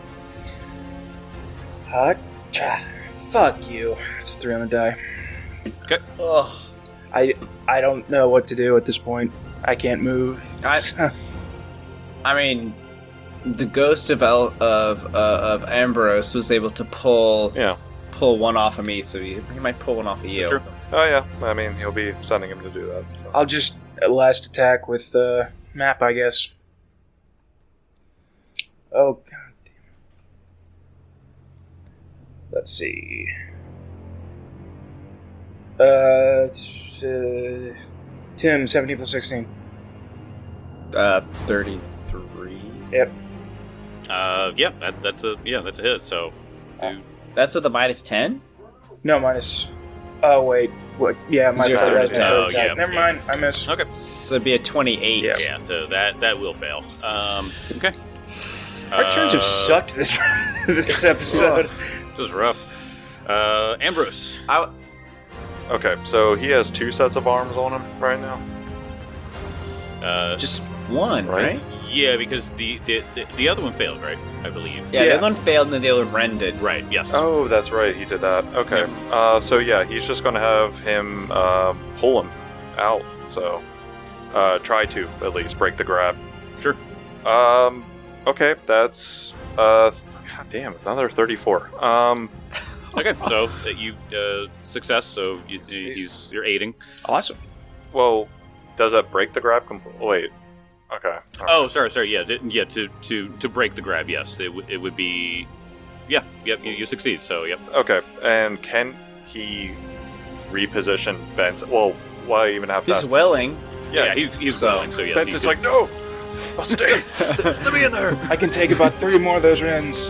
Speaker 3: Hot. Cha. Fuck you. It's three on the die.
Speaker 2: Ugh.
Speaker 3: I I don't know what to do at this point. I can't move.
Speaker 2: I, I mean, the ghost of El, of uh, of Ambrose was able to pull
Speaker 4: Yeah.
Speaker 2: pull one off of me, so he, he might pull one off of you.
Speaker 1: That's true.
Speaker 4: Oh yeah. I mean, he'll be sending him to do that. So.
Speaker 3: I'll just uh, last attack with uh, map, I guess. Oh god damn. Let's see. Uh, it's, uh Tim, seventeen plus sixteen.
Speaker 2: Uh, thirty-three.
Speaker 3: Yep.
Speaker 1: Uh, yeah, that, that's a yeah, that's a hit. So,
Speaker 3: Uh,
Speaker 2: That's with a minus ten.
Speaker 3: No, minus. Oh wait, what? Yeah, my
Speaker 2: Zero
Speaker 3: third
Speaker 2: third
Speaker 3: attack.
Speaker 1: Oh,
Speaker 3: attack.
Speaker 1: yeah,
Speaker 3: Never
Speaker 1: yeah.
Speaker 3: mind. I missed.
Speaker 1: okay,
Speaker 2: So it'd be a twenty-eight.
Speaker 3: Yeah.
Speaker 1: yeah, so that that will fail. Um, okay.
Speaker 3: Our turns have
Speaker 1: Uh,
Speaker 3: sucked this this episode.
Speaker 1: This is rough. Uh, Ambrose.
Speaker 2: I,
Speaker 4: Okay, so he has two sets of arms on him right now.
Speaker 1: Uh,
Speaker 2: just one,
Speaker 4: Right.
Speaker 2: right?
Speaker 1: yeah, because the, the the the other one failed, right? I believe.
Speaker 2: Yeah,
Speaker 3: Yeah.
Speaker 2: the other one failed and then the other one rended.
Speaker 1: Right. Yes.
Speaker 4: Oh, that's right. He did that. Okay. Uh, so yeah, he's just going to have him uh, pull him out. So uh, try to at least break the grab.
Speaker 1: Sure.
Speaker 4: Um. Okay, that's uh. God damn, another thirty-four. Um.
Speaker 1: Okay. So uh, you uh, success. So you, you, he's you're aiding.
Speaker 3: Awesome.
Speaker 4: Well, does that break the grab? Compl- wait. Okay.
Speaker 1: Oh, sorry, sorry. Yeah, di- yeah. To to to break the grab. Yes, it would it would be. Yeah. Yep. You, you succeed. So yep.
Speaker 4: Okay. And can he reposition Benson? Well, why even have
Speaker 2: He's
Speaker 4: that?
Speaker 2: willing.
Speaker 1: Yeah. he's he's
Speaker 2: so
Speaker 1: willing. So yes. he
Speaker 4: Benson's
Speaker 1: could-
Speaker 4: like, no. I'll stay. Let me in there.
Speaker 3: I can take about three more of those rends.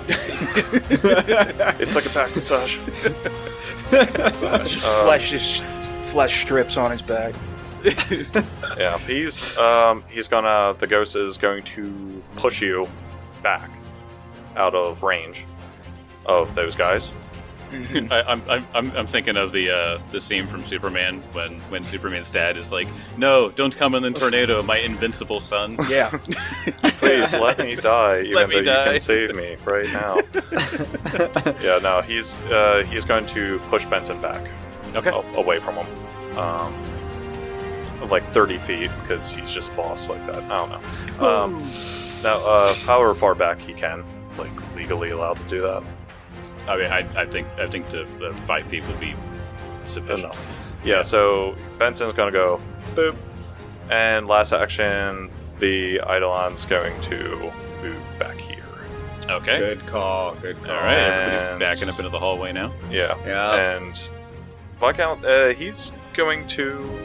Speaker 4: It's like a back massage. Um,
Speaker 3: Flesh just flesh strips on his back.
Speaker 4: Yeah, he's um he's gonna the ghost is going to push you back out of range of those guys.
Speaker 1: I, I'm, I'm, I'm I'm thinking of the uh, the scene from Superman when, when Superman's dad is like, "No, don't come in the tornado, my invincible son."
Speaker 3: Yeah.
Speaker 4: Please let me die, even
Speaker 1: Let me
Speaker 4: though
Speaker 1: die.
Speaker 4: you can save me right now. Yeah, no, he's uh, he's going to push Benson back
Speaker 1: Okay.
Speaker 4: a- away from him, um, like thirty feet because he's just boss like that. I don't know. Um, now, uh, however far back he can, like legally allowed to do that.
Speaker 1: I mean, I, I think I think the, the five feet would be sufficient.
Speaker 4: Enough. Yeah, so Benson's gonna go boop, and last action, the Eidolon's going to move back here.
Speaker 1: Okay.
Speaker 2: Good call. Good
Speaker 1: All
Speaker 2: call.
Speaker 1: right. Everybody's
Speaker 4: And-
Speaker 1: backing up into the hallway now.
Speaker 4: Yeah,
Speaker 2: Yeah.
Speaker 4: and by count, uh, he's going to.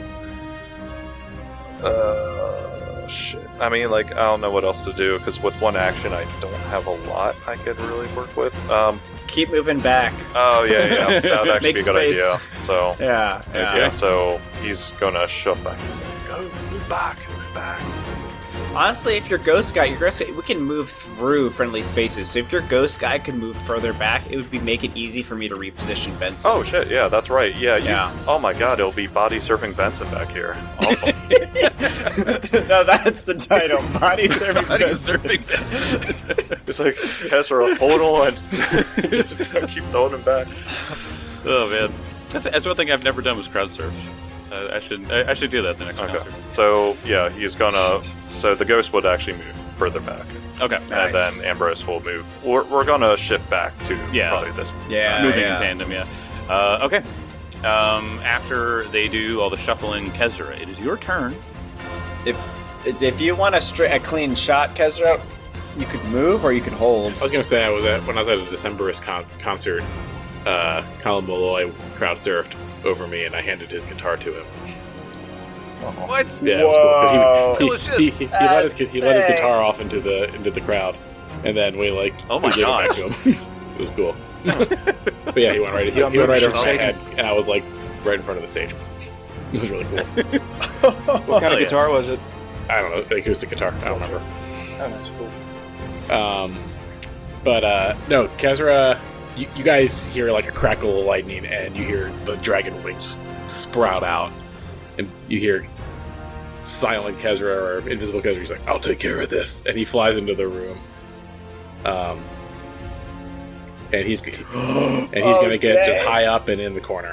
Speaker 4: Uh, shit. I mean, like, I don't know what else to do because with one action, I don't have a lot I could really work with. Um.
Speaker 2: Keep moving back.
Speaker 4: Oh yeah, yeah, that would actually
Speaker 2: Make
Speaker 4: be a good
Speaker 2: space.
Speaker 4: idea. So.
Speaker 2: Yeah.
Speaker 4: Yeah. So he's gonna shove back. He's like, go, move back, move back.
Speaker 2: Honestly, if your ghost guy, your ghost guy, we can move through friendly spaces. So if your ghost guy could move further back, it would be make it easy for me to reposition Benson.
Speaker 4: Oh shit, yeah, that's right. Yeah, you,
Speaker 2: Yeah.
Speaker 4: Oh my god, it'll be body surfing Benson back here. Awesome.
Speaker 2: No, that's the title. Body serving Benson.
Speaker 4: It's like, Ezra, hold on. Just keep throwing him back.
Speaker 1: Oh man, that's, that's one thing I've never done was crowd surf. Uh, I should I, I should do that the next
Speaker 4: Okay.
Speaker 1: concert.
Speaker 4: So yeah, he's gonna. So the ghost would actually move further back.
Speaker 1: Okay.
Speaker 4: And
Speaker 2: Nice.
Speaker 4: then Ambrose will move. We're, we're going to shift back to
Speaker 1: Yeah.
Speaker 4: probably this.
Speaker 2: Yeah,
Speaker 1: Moving
Speaker 2: yeah.
Speaker 1: in tandem, yeah. Uh, okay. Um, after they do all the shuffling, Kezra, it is your turn.
Speaker 2: If if you want a straight a clean shot, Kezra, you could move or you could hold.
Speaker 5: I was gonna say I was at when I was at a Decemberist con- concert. Uh, Colin Malloy crowd surfed over me, and I handed his guitar to him.
Speaker 1: What?
Speaker 5: Yeah, it was cool
Speaker 1: Cool
Speaker 5: because
Speaker 1: as
Speaker 5: he,
Speaker 1: shit.
Speaker 5: he, he, he let his
Speaker 2: That's
Speaker 5: he let his
Speaker 2: sick.
Speaker 5: guitar off into the into the crowd, and then we like
Speaker 1: Oh my
Speaker 5: we gave it back
Speaker 1: gosh.
Speaker 5: to him. It was cool. But yeah, he went right he, he
Speaker 3: Don't
Speaker 5: went
Speaker 3: move,
Speaker 5: right over my
Speaker 3: shake
Speaker 5: head,
Speaker 3: it.
Speaker 5: and I was like right in front of the stage. It was really cool.
Speaker 3: What kind
Speaker 1: Hell
Speaker 3: of
Speaker 1: yeah.
Speaker 3: guitar was it?
Speaker 5: I don't know, the acoustic guitar. I don't remember.
Speaker 3: Oh, that's cool.
Speaker 5: Um, but uh, no, Kezra, you, you guys hear like a crackle of lightning, and you hear the dragon wings sprout out, and you hear silent Kezra or invisible Kezra. He's like, "I'll take care of this," and he flies into the room. Um, and he's and he's
Speaker 2: Oh,
Speaker 5: gonna get just
Speaker 2: dang.
Speaker 5: high up and in the corner.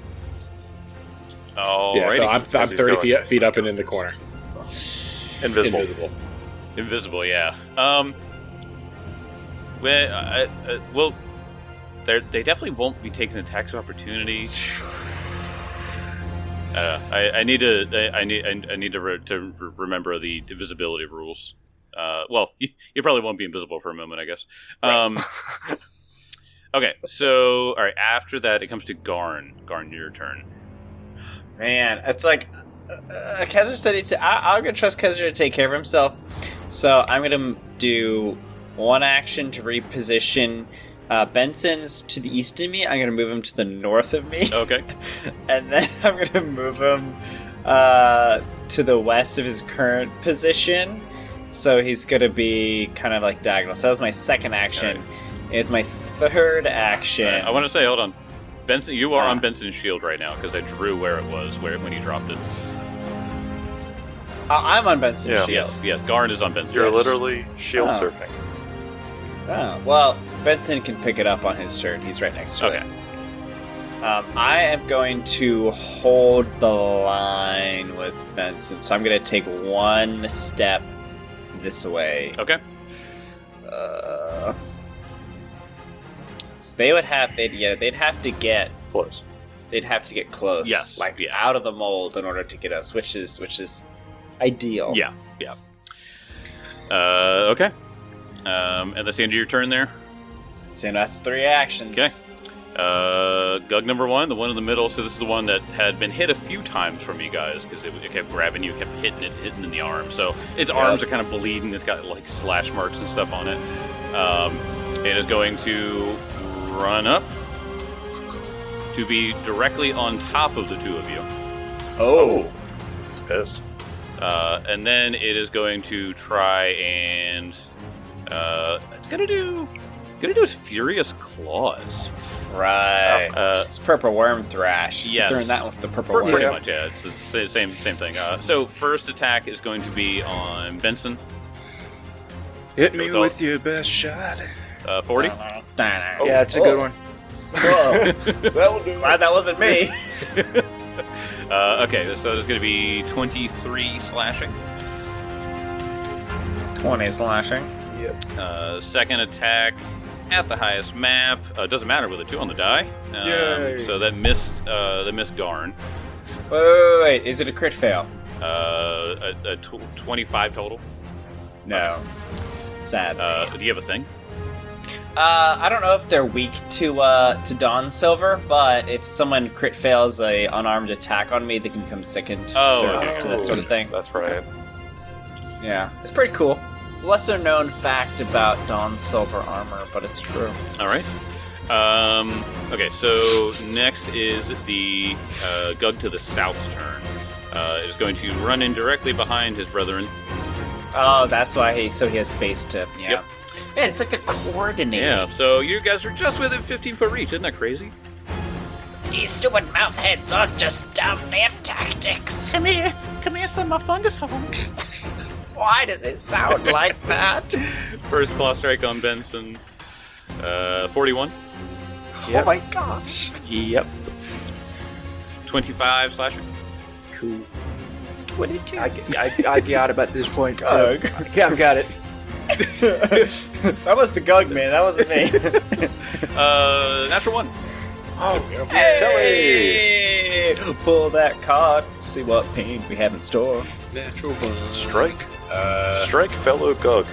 Speaker 1: Oh,
Speaker 5: Yeah, so I'm, I'm
Speaker 4: How's he
Speaker 5: thirty
Speaker 4: going?
Speaker 5: feet, feet up and in the corner,
Speaker 4: Invisible.
Speaker 5: invisible.
Speaker 1: Invisible, yeah. Um. Well, uh, uh, well, they they definitely won't be taking attacks of opportunity. Uh, I, I need to I, I need I, I need to, re- to re- remember the invisibility rules. Uh, well, you, you probably won't be invisible for a moment, I guess. Um, okay, so all right. After that, it comes to Garn. Garn, your turn.
Speaker 2: Man, it's like uh, uh, Kezra said he'd. I, I'm gonna trust Kezra to take care of himself, so I'm gonna do one action to reposition uh, Benson's to the east of me. I'm gonna move him to the north of me,
Speaker 1: Okay.
Speaker 2: and then I'm gonna move him uh, to the west of his current position. So he's gonna be kind of like diagonal. So that was my second action.
Speaker 1: Alright.
Speaker 2: It's my third action.
Speaker 1: All right, I want to say, hold on, Benson. You are
Speaker 2: Ah.
Speaker 1: on Benson's shield right now because I drew where it was where when you dropped it.
Speaker 2: Uh, I'm on Benson's
Speaker 4: Yeah.
Speaker 2: shield.
Speaker 1: Yes, yes. Garn is on Benson's.
Speaker 4: You're
Speaker 1: Yes.
Speaker 4: literally shield
Speaker 2: Oh.
Speaker 4: surfing.
Speaker 2: Oh, well, Benson can pick it up on his turn. He's right next to
Speaker 1: Okay.
Speaker 2: it. Um, I am going to hold the line with Benson, so I'm going to take one step this way.
Speaker 1: Okay.
Speaker 2: Uh, so they would have, they'd yeah, they'd have to get,
Speaker 4: Close.
Speaker 2: they'd have to get close,
Speaker 1: Yes,
Speaker 2: like
Speaker 1: yeah.
Speaker 2: out of the mold in order to get us, which is which is ideal.
Speaker 1: Yeah. Yeah. Uh, okay. Um, and that's the end of your turn there.
Speaker 2: So that's three actions.
Speaker 1: Okay. Uh, Gug number one, the one in the middle. So this is the one that had been hit a few times from you guys because it, it kept grabbing you, kept hitting it, hitting in the arm. So its arms are kind of bleeding. It's got like slash marks and stuff on it. Um, it is going to run up to be directly on top of the two of you.
Speaker 2: Oh.
Speaker 4: It's pissed.
Speaker 1: Uh, and then it is going to try and uh, it's gonna do gonna do its furious claws.
Speaker 2: Right.
Speaker 1: Uh,
Speaker 2: It's purple worm thrash.
Speaker 1: yes.
Speaker 2: Throwing that one with the purple
Speaker 1: Pr-
Speaker 2: worm.
Speaker 1: Pretty much, yeah. It's the sa- same same thing. Uh, so first attack is going to be on Benson.
Speaker 3: Hit me
Speaker 1: It's all-
Speaker 3: with your best shot.
Speaker 1: Uh, forty.
Speaker 3: Yeah, it's a good one.
Speaker 2: Whoa. Glad that wasn't me.
Speaker 1: Uh, okay, so there's going to be twenty-three slashing.
Speaker 2: twenty slashing.
Speaker 1: Uh, second attack at the highest map. Uh, doesn't matter with a two on the die. Um,
Speaker 3: Yay.
Speaker 1: so that missed. Uh, that missed Garn.
Speaker 2: Wait, wait, wait. Is it a crit fail?
Speaker 1: Uh, a, a tw- twenty-five total.
Speaker 2: No. Sad.
Speaker 1: Uh, do you have a thing?
Speaker 2: Uh, I don't know if they're weak to uh to Dawn Silver, but if someone crit fails a unarmed attack on me, they can come second
Speaker 1: Oh,
Speaker 2: to,
Speaker 1: okay.
Speaker 2: to that sort of thing.
Speaker 4: That's right.
Speaker 2: Yeah, it's pretty cool. Lesser known fact about Dawn Silver armor, but it's true.
Speaker 1: All right. Um, okay, so next is the uh, Gug to the South's turn. Uh, it is going to run in directly behind his brethren.
Speaker 2: Oh, that's why he so he has space to yeah.
Speaker 1: Yep.
Speaker 2: Man, it's like they're coordinated.
Speaker 1: Yeah, so you guys are just within fifteen foot reach. Isn't that crazy?
Speaker 6: These stupid mouth heads aren't just dumb, they have tactics.
Speaker 1: Come here. Come here, son. My fungus home.
Speaker 6: Why does it sound like that?
Speaker 1: First claw strike on Benson. Uh, forty-one.
Speaker 3: Yep.
Speaker 2: Oh my gosh.
Speaker 3: Yep.
Speaker 1: twenty-five slashing.
Speaker 3: Cool.
Speaker 2: What did you
Speaker 3: I, I, I got it at this point.
Speaker 2: Gug.
Speaker 3: Yeah, I've got it.
Speaker 2: That was the Gug, man. That wasn't me.
Speaker 1: Uh, natural one.
Speaker 5: Oh,
Speaker 2: Hey! Pull that card. See what pain we have in store.
Speaker 5: natural one.
Speaker 4: Strike.
Speaker 5: Uh,
Speaker 4: Strike, fellow Gug.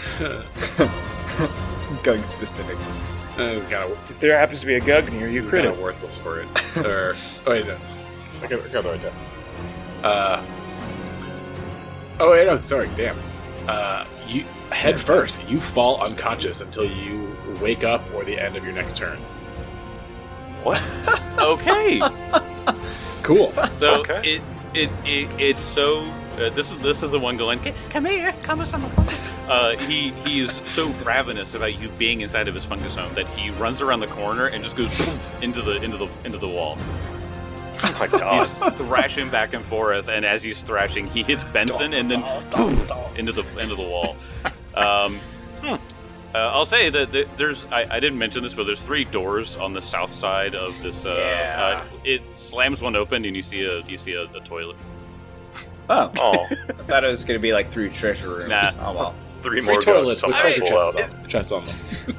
Speaker 2: Gug specific.
Speaker 5: it's kind of
Speaker 3: If there happens to be a Gug near you,
Speaker 5: it's
Speaker 3: crit
Speaker 5: kind
Speaker 3: it.
Speaker 5: of worthless for it. or oh wait, no. I got, I got the right time. Uh. Oh wait, no, sorry, damn. Uh, you head first. You fall unconscious until you wake up or the end of your next turn.
Speaker 4: What?
Speaker 1: Okay.
Speaker 5: Cool.
Speaker 1: So
Speaker 4: Okay.
Speaker 1: it, it it it's so. Uh, this is this is the one going. "K- Come here, come with some. Uh, he he is so ravenous about you being inside of his fungus home that he runs around the corner and just goes poof into the into the into the wall.
Speaker 4: Oh my god.
Speaker 1: He's thrashing back and forth, and as he's thrashing, he hits Benson and then poof into the into the wall. Um, hmm. uh, I'll say that th- there's I, I didn't mention this, but there's three doors on the south side of this. Uh,
Speaker 2: Yeah.
Speaker 1: uh, it slams one open, and you see a you see a, a toilet.
Speaker 2: Oh.
Speaker 4: Oh,
Speaker 2: I thought it was going to be like three treasure rooms.
Speaker 1: Nah.
Speaker 2: Oh, well.
Speaker 4: three
Speaker 5: Three
Speaker 4: more
Speaker 5: toilets
Speaker 4: Gugs.
Speaker 5: with
Speaker 4: Something
Speaker 5: treasure
Speaker 4: pull
Speaker 5: chests
Speaker 4: out.
Speaker 5: on, chests on them.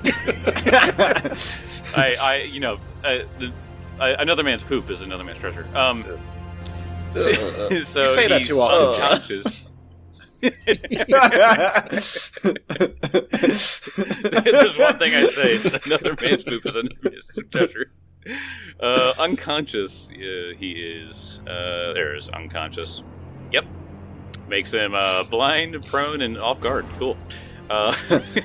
Speaker 1: I, I you know uh, the, uh, another man's poop is another man's treasure. Um, so, so
Speaker 5: You say that
Speaker 1: he's-
Speaker 5: too often,
Speaker 2: uh,
Speaker 5: Josh. Is-
Speaker 1: There's one thing I say: it's another man's poop is another man's treasure. Uh, unconscious, uh, he is. Uh, there's unconscious. Yep. Makes him uh, blind, prone, and off guard. Cool. Uh,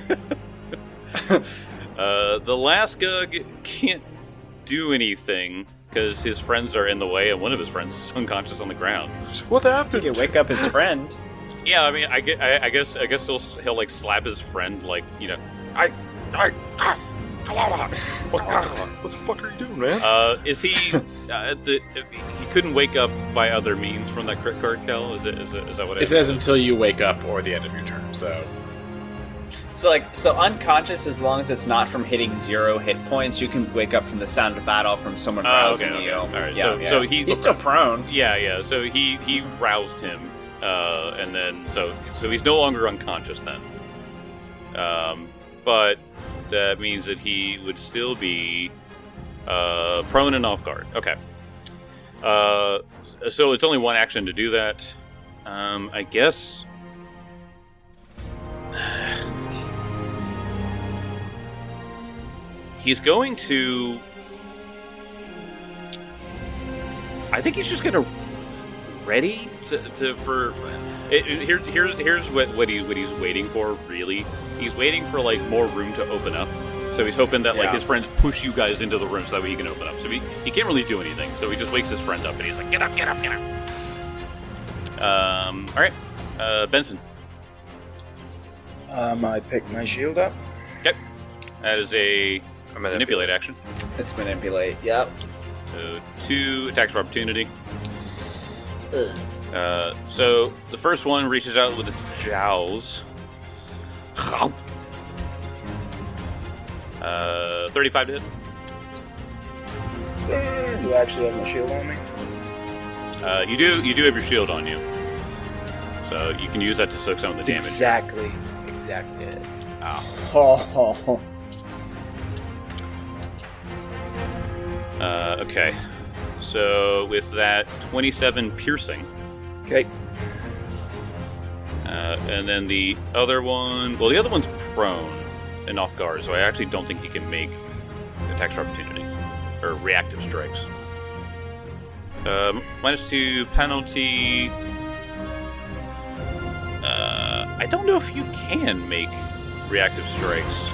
Speaker 1: uh, the last Gug can't do anything because his friends are in the way, and one of his friends is unconscious on the ground.
Speaker 4: What
Speaker 2: He
Speaker 4: happened?
Speaker 2: can wake up his friend.
Speaker 1: Yeah, I mean, I, gue- I, I guess, I guess he'll he'll like slap his friend, like you know.
Speaker 4: I, I, what, what the fuck are you doing, man?
Speaker 1: Uh, is he? Uh, the, he couldn't wake up by other means from that crit card, Kel. Is it? Is it? Is that what
Speaker 5: It says until you wake up or the end of your turn. So
Speaker 2: So like, so unconscious, as long as it's not from hitting zero hit points, you can wake up from the sound of battle from someone
Speaker 1: Oh,
Speaker 2: rousing
Speaker 1: okay, okay.
Speaker 2: you.
Speaker 1: All right,
Speaker 2: Yeah,
Speaker 1: so-
Speaker 2: yeah.
Speaker 1: so he's-
Speaker 2: he's still prone.
Speaker 1: Yeah, yeah. So he he roused him, uh, and then so so he's no longer unconscious then. Um, but that means that he would still be uh, prone and off guard. Okay. Uh, so it's only one action to do that. Um, I guess. He's going to. I think he's just gonna ready to, to for. It, it- here, here's here's what what he what he's waiting for. Really, he's waiting for like more room to open up. So he's hoping that like
Speaker 5: Yeah.
Speaker 1: his friends push you guys into the room so that way he can open up. So he he can't really do anything. So he just wakes his friend up and he's like, get up, get up, get up. Um. All right, uh, Benson.
Speaker 3: Um, I pick my shield up.
Speaker 1: That is a
Speaker 4: I'm gonna
Speaker 1: manipulate action.
Speaker 2: It's manipulate. Yep.
Speaker 1: So two attacks of opportunity. Uh, so the first one reaches out with its jowls. Uh, thirty-five to hit.
Speaker 3: Do I actually have my shield on me?
Speaker 1: Uh, you do. You do have your shield on you, so you can use that to soak some of the
Speaker 3: That's
Speaker 1: damage.
Speaker 3: exactly, exactly it.
Speaker 2: Oh.
Speaker 1: Uh, okay. So with that, twenty-seven piercing,
Speaker 3: Okay.
Speaker 1: uh, and then the other one. Well, the other one's prone and off guard, so I actually don't think he can make attacks of opportunity or reactive strikes. Um, minus two penalty. Uh, I don't know if you can make reactive strikes.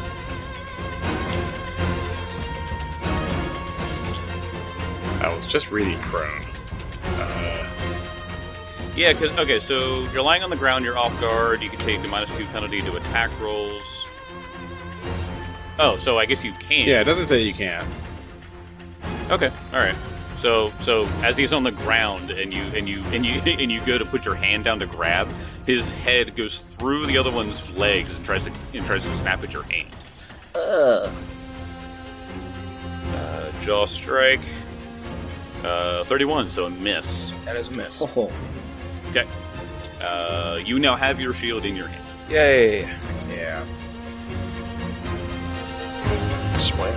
Speaker 5: I was just reading prone. Uh,
Speaker 1: Yeah, because okay, so you're lying on the ground, you're off guard. You can take the minus two penalty to attack rolls. Oh, so I guess you can.
Speaker 5: yeah, it doesn't say you can't.
Speaker 1: Okay. All right. So so as he's on the ground and you and you and you and you go to put your hand down to grab, his head goes through the other one's legs and tries to and tries to snap at your hand.
Speaker 2: Ugh.
Speaker 1: Uh, jaw strike. Uh, thirty-one, so a miss.
Speaker 3: That is a miss.
Speaker 2: Oh.
Speaker 1: Okay. Uh, you now have your shield in your hand.
Speaker 3: Yay.
Speaker 2: Yeah.
Speaker 4: Swing.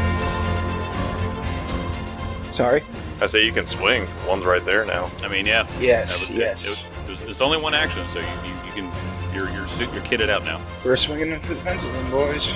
Speaker 3: Sorry.
Speaker 4: I say you can swing. One's right there now.
Speaker 1: I mean, yeah.
Speaker 3: Yes,
Speaker 1: That was-
Speaker 3: yes.
Speaker 1: It, it was, it's only one action, so you, you, you can you're you're suit- you're kitted out now.
Speaker 3: We're swinging in for the fences, then, boys.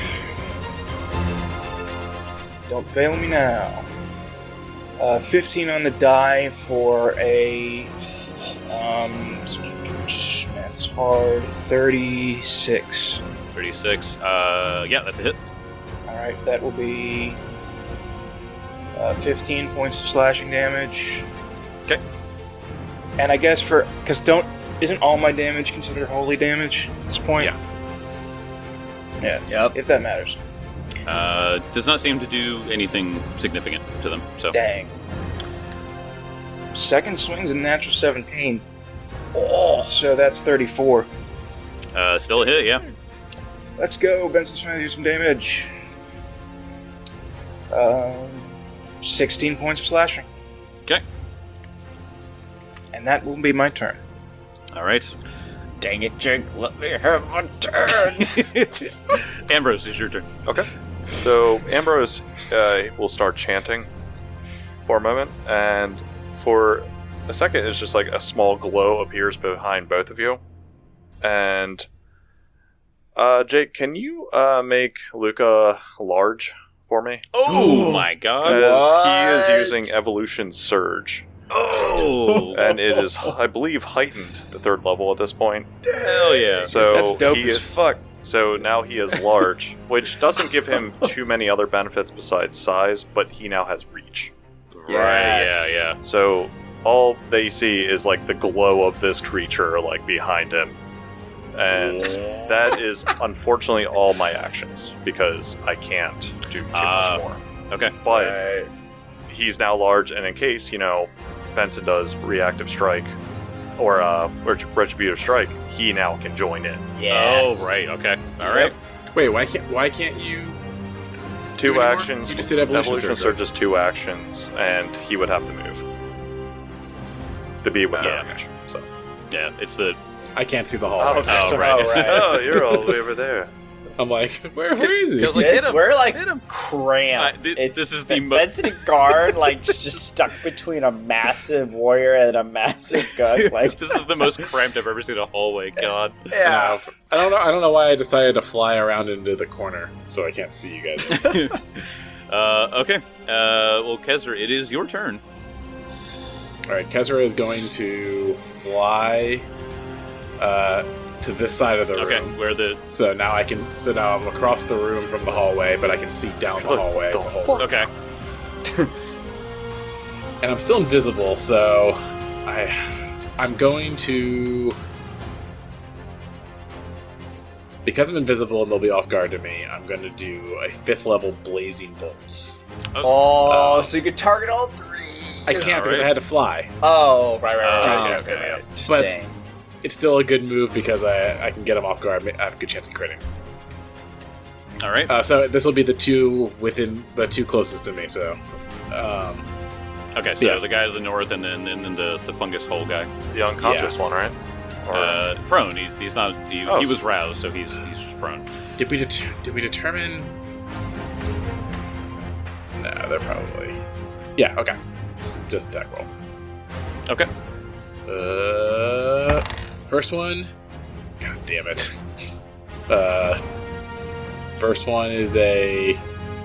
Speaker 3: Don't fail me now. Uh, fifteen on the die for a. Um, math's hard. thirty-six.
Speaker 1: thirty-six. Uh, yeah, that's a hit.
Speaker 3: Alright, that will be. Uh, fifteen points of slashing damage.
Speaker 1: Okay.
Speaker 3: And I guess for. Because don't. Isn't all my damage considered holy damage at this point?
Speaker 1: Yeah.
Speaker 3: Yeah,
Speaker 2: Yep.
Speaker 3: if that matters.
Speaker 1: Uh, does not seem to do anything significant to them. So
Speaker 3: Dang. Second swing's a natural seventeen. Oh, so that's thirty-four.
Speaker 1: uh, still a hit. Yeah.
Speaker 3: Let's go. Benson's trying to do some damage. Um, sixteen points of slashing.
Speaker 1: Okay.
Speaker 3: And that will be my turn.
Speaker 1: All right.
Speaker 6: Dang it, Jake. Let me have my turn.
Speaker 1: Ambrose, it's your turn.
Speaker 4: Okay. So Ambrose uh, will start chanting for a moment, and for a second, it's just like a small glow appears behind both of you. And uh, Jake, can you uh, make Luca large for me?
Speaker 1: Oh my god.
Speaker 4: As he is using Evolution Surge,
Speaker 1: Oh.
Speaker 4: and it is, I believe, heightened to third level at this point.
Speaker 1: Hell yeah.
Speaker 4: So
Speaker 3: That's dope
Speaker 4: he
Speaker 3: as
Speaker 4: is
Speaker 3: fuck.
Speaker 4: So now he is large, which doesn't give him too many other benefits besides size, but he now has reach.
Speaker 1: Right. Yeah.
Speaker 2: Yes.
Speaker 1: Yeah.
Speaker 4: So all they see is like the glow of this creature like behind him. And that is unfortunately all my actions because I can't do too
Speaker 1: Ah.
Speaker 4: much more.
Speaker 1: Okay.
Speaker 4: But he's now large, and in case, you know, Benson does reactive strike or uh ret- retributive strike, he now can join in.
Speaker 2: Yes.
Speaker 1: Oh right. Okay. All right.
Speaker 5: Wait, why can't why can't you?
Speaker 4: Two
Speaker 5: Do any more?
Speaker 4: actions.
Speaker 5: You just did evolution surge,
Speaker 4: surge is two actions, and he would have to move to be within
Speaker 1: Yeah.
Speaker 4: range. So.
Speaker 1: Yeah. It's the.
Speaker 5: I can't see the hallway.
Speaker 4: Oh,
Speaker 1: Oh, right.
Speaker 2: right.
Speaker 4: oh, you're all the way over there.
Speaker 5: I'm like, where, where is he?
Speaker 1: Feels like-
Speaker 2: It-
Speaker 1: hit him.
Speaker 2: We're like
Speaker 1: Hit him.
Speaker 2: cramped.
Speaker 1: Uh, thi-
Speaker 2: it's
Speaker 1: this is the mo-
Speaker 2: Benson and Guard like just just stuck between a massive warrior and a massive gun. Like
Speaker 1: This is the most cramped I've ever seen a hallway. God.
Speaker 2: yeah.
Speaker 5: I don't know. I don't know why I decided to fly around into the corner so I can't see you guys.
Speaker 1: uh. Okay. Uh. Well, Kezra, it is your turn.
Speaker 5: All right, Kezra is going to fly uh, to this side of the
Speaker 1: Okay.
Speaker 5: room.
Speaker 1: Where the.
Speaker 5: So now I can. So now I'm across the room from the hallway, but I can see down the
Speaker 4: What
Speaker 5: hallway.
Speaker 4: the
Speaker 5: the whole-
Speaker 1: Okay.
Speaker 5: and I'm still invisible, so I I'm going to because I'm invisible and they'll be off guard to me. I'm going to do a fifth level blazing bolts.
Speaker 2: Oh,
Speaker 5: Uh,
Speaker 2: so you could target all three.
Speaker 5: I can't because
Speaker 1: Alright.
Speaker 5: I had to fly.
Speaker 2: Oh, right, right, right.
Speaker 1: Oh,
Speaker 2: right,
Speaker 1: okay,
Speaker 2: right,
Speaker 1: okay,
Speaker 2: right.
Speaker 5: But-
Speaker 2: Dang.
Speaker 5: It's still a good move because I I can get them off guard. I have a good chance of critting.
Speaker 1: All right.
Speaker 5: Uh, so this will be the two within the two closest to me. So um,
Speaker 1: Okay. So
Speaker 5: yeah.
Speaker 1: the guy to the north, and then and then the the fungus hole guy.
Speaker 4: The unconscious one, right? Or,
Speaker 1: Uh, prone. He's he's not. He,
Speaker 4: Oh,
Speaker 1: he
Speaker 4: so-
Speaker 1: was roused, so he's he's just prone.
Speaker 5: did we det- did we determine? No, they're probably yeah. Okay, just, just attack roll.
Speaker 1: Okay.
Speaker 5: Uh, first one. God damn it. Uh, first one is a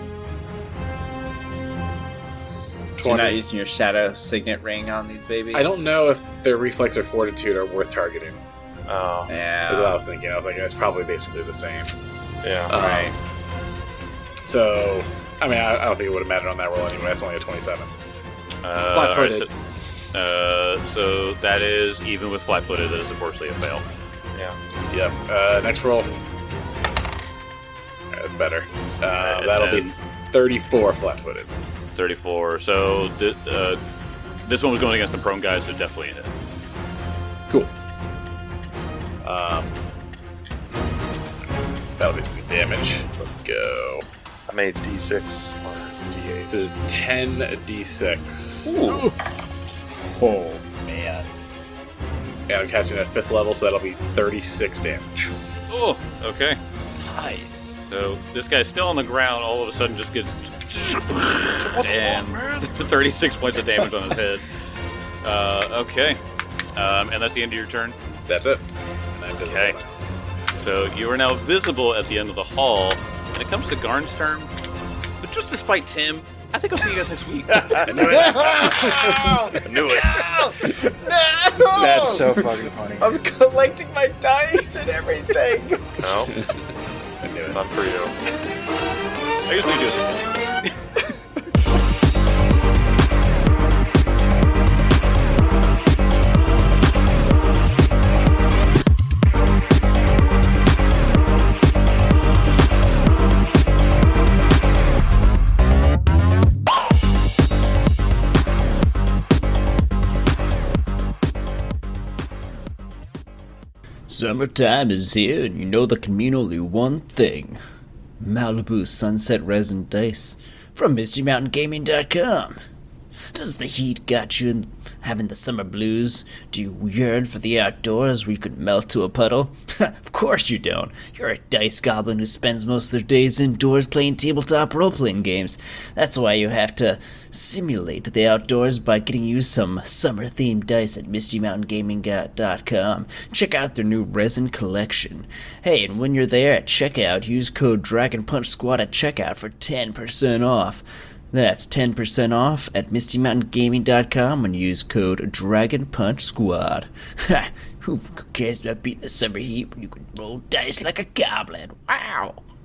Speaker 2: So you're not
Speaker 5: twenty.
Speaker 2: using your shadow signet ring on these babies?
Speaker 5: I don't know if their reflex or fortitude are worth targeting.
Speaker 4: oh,
Speaker 5: That's what I
Speaker 2: Yeah.
Speaker 5: was thinking. I was like, it's probably basically the same.
Speaker 4: yeah.
Speaker 5: Um,
Speaker 2: Right.
Speaker 5: So, I mean, I, I don't think it would have mattered on that roll anyway. That's only a twenty-seven.
Speaker 1: Uh,
Speaker 5: Flat-footed.
Speaker 1: all right, so, uh, so that is even with flat-footed. That is unfortunately a fail.
Speaker 4: yeah.
Speaker 5: Yep. Uh, next roll. Alright, that's better. Uh,
Speaker 1: Alright,
Speaker 5: that'll be
Speaker 1: then-
Speaker 5: thirty-four flat-footed.
Speaker 1: thirty-four. So th- uh, this one was going against the prone guy, so definitely a hit.
Speaker 5: Cool. Um, that'll be some good damage. Let's go.
Speaker 4: I made D six. Or is it D eight?
Speaker 5: This is ten d six.
Speaker 2: Ooh. Oh man.
Speaker 5: And I'm casting at fifth level, so that'll be thirty-six damage.
Speaker 1: Oh, okay.
Speaker 2: Nice.
Speaker 1: So this guy's still on the ground. All of a sudden, just gets and thirty-six points of damage on his head. Uh, okay, um, and that's the end of your turn.
Speaker 5: That's it. And I'm visible
Speaker 1: Okay.
Speaker 5: now.
Speaker 1: So you are now visible at the end of the hall. When it comes to Garn's turn, but just despite Tim, I think I'll see you guys next week.
Speaker 4: I knew it. I knew it.
Speaker 2: No!
Speaker 3: That's so fucking funny.
Speaker 2: I was collecting my dice and everything.
Speaker 4: No,
Speaker 5: I knew
Speaker 4: it's
Speaker 5: it.
Speaker 4: not for you.
Speaker 1: I usually do this.
Speaker 2: Summertime is here, and you know there can mean only one thing. Malibu Sunset Resin Dice from Misty Mountain Gaming dot com. Does the heat got you in having the summer blues? Do you yearn for the outdoors where you could melt to a puddle? Of course you don't. You're a dice goblin who spends most of their days indoors playing tabletop role-playing games. That's why you have to simulate the outdoors by getting you some summer-themed dice at Misty Mountain Gaming dot com. Check out their new resin collection. Hey, and when you're there at checkout, use code Dragon Punch Squad at checkout for ten percent off. That's ten percent off at Misty Mountain Gaming dot com and use code Dragon Punch Squad. Ha! Who cares about beating the summer heat when you can roll dice like a goblin? Wow!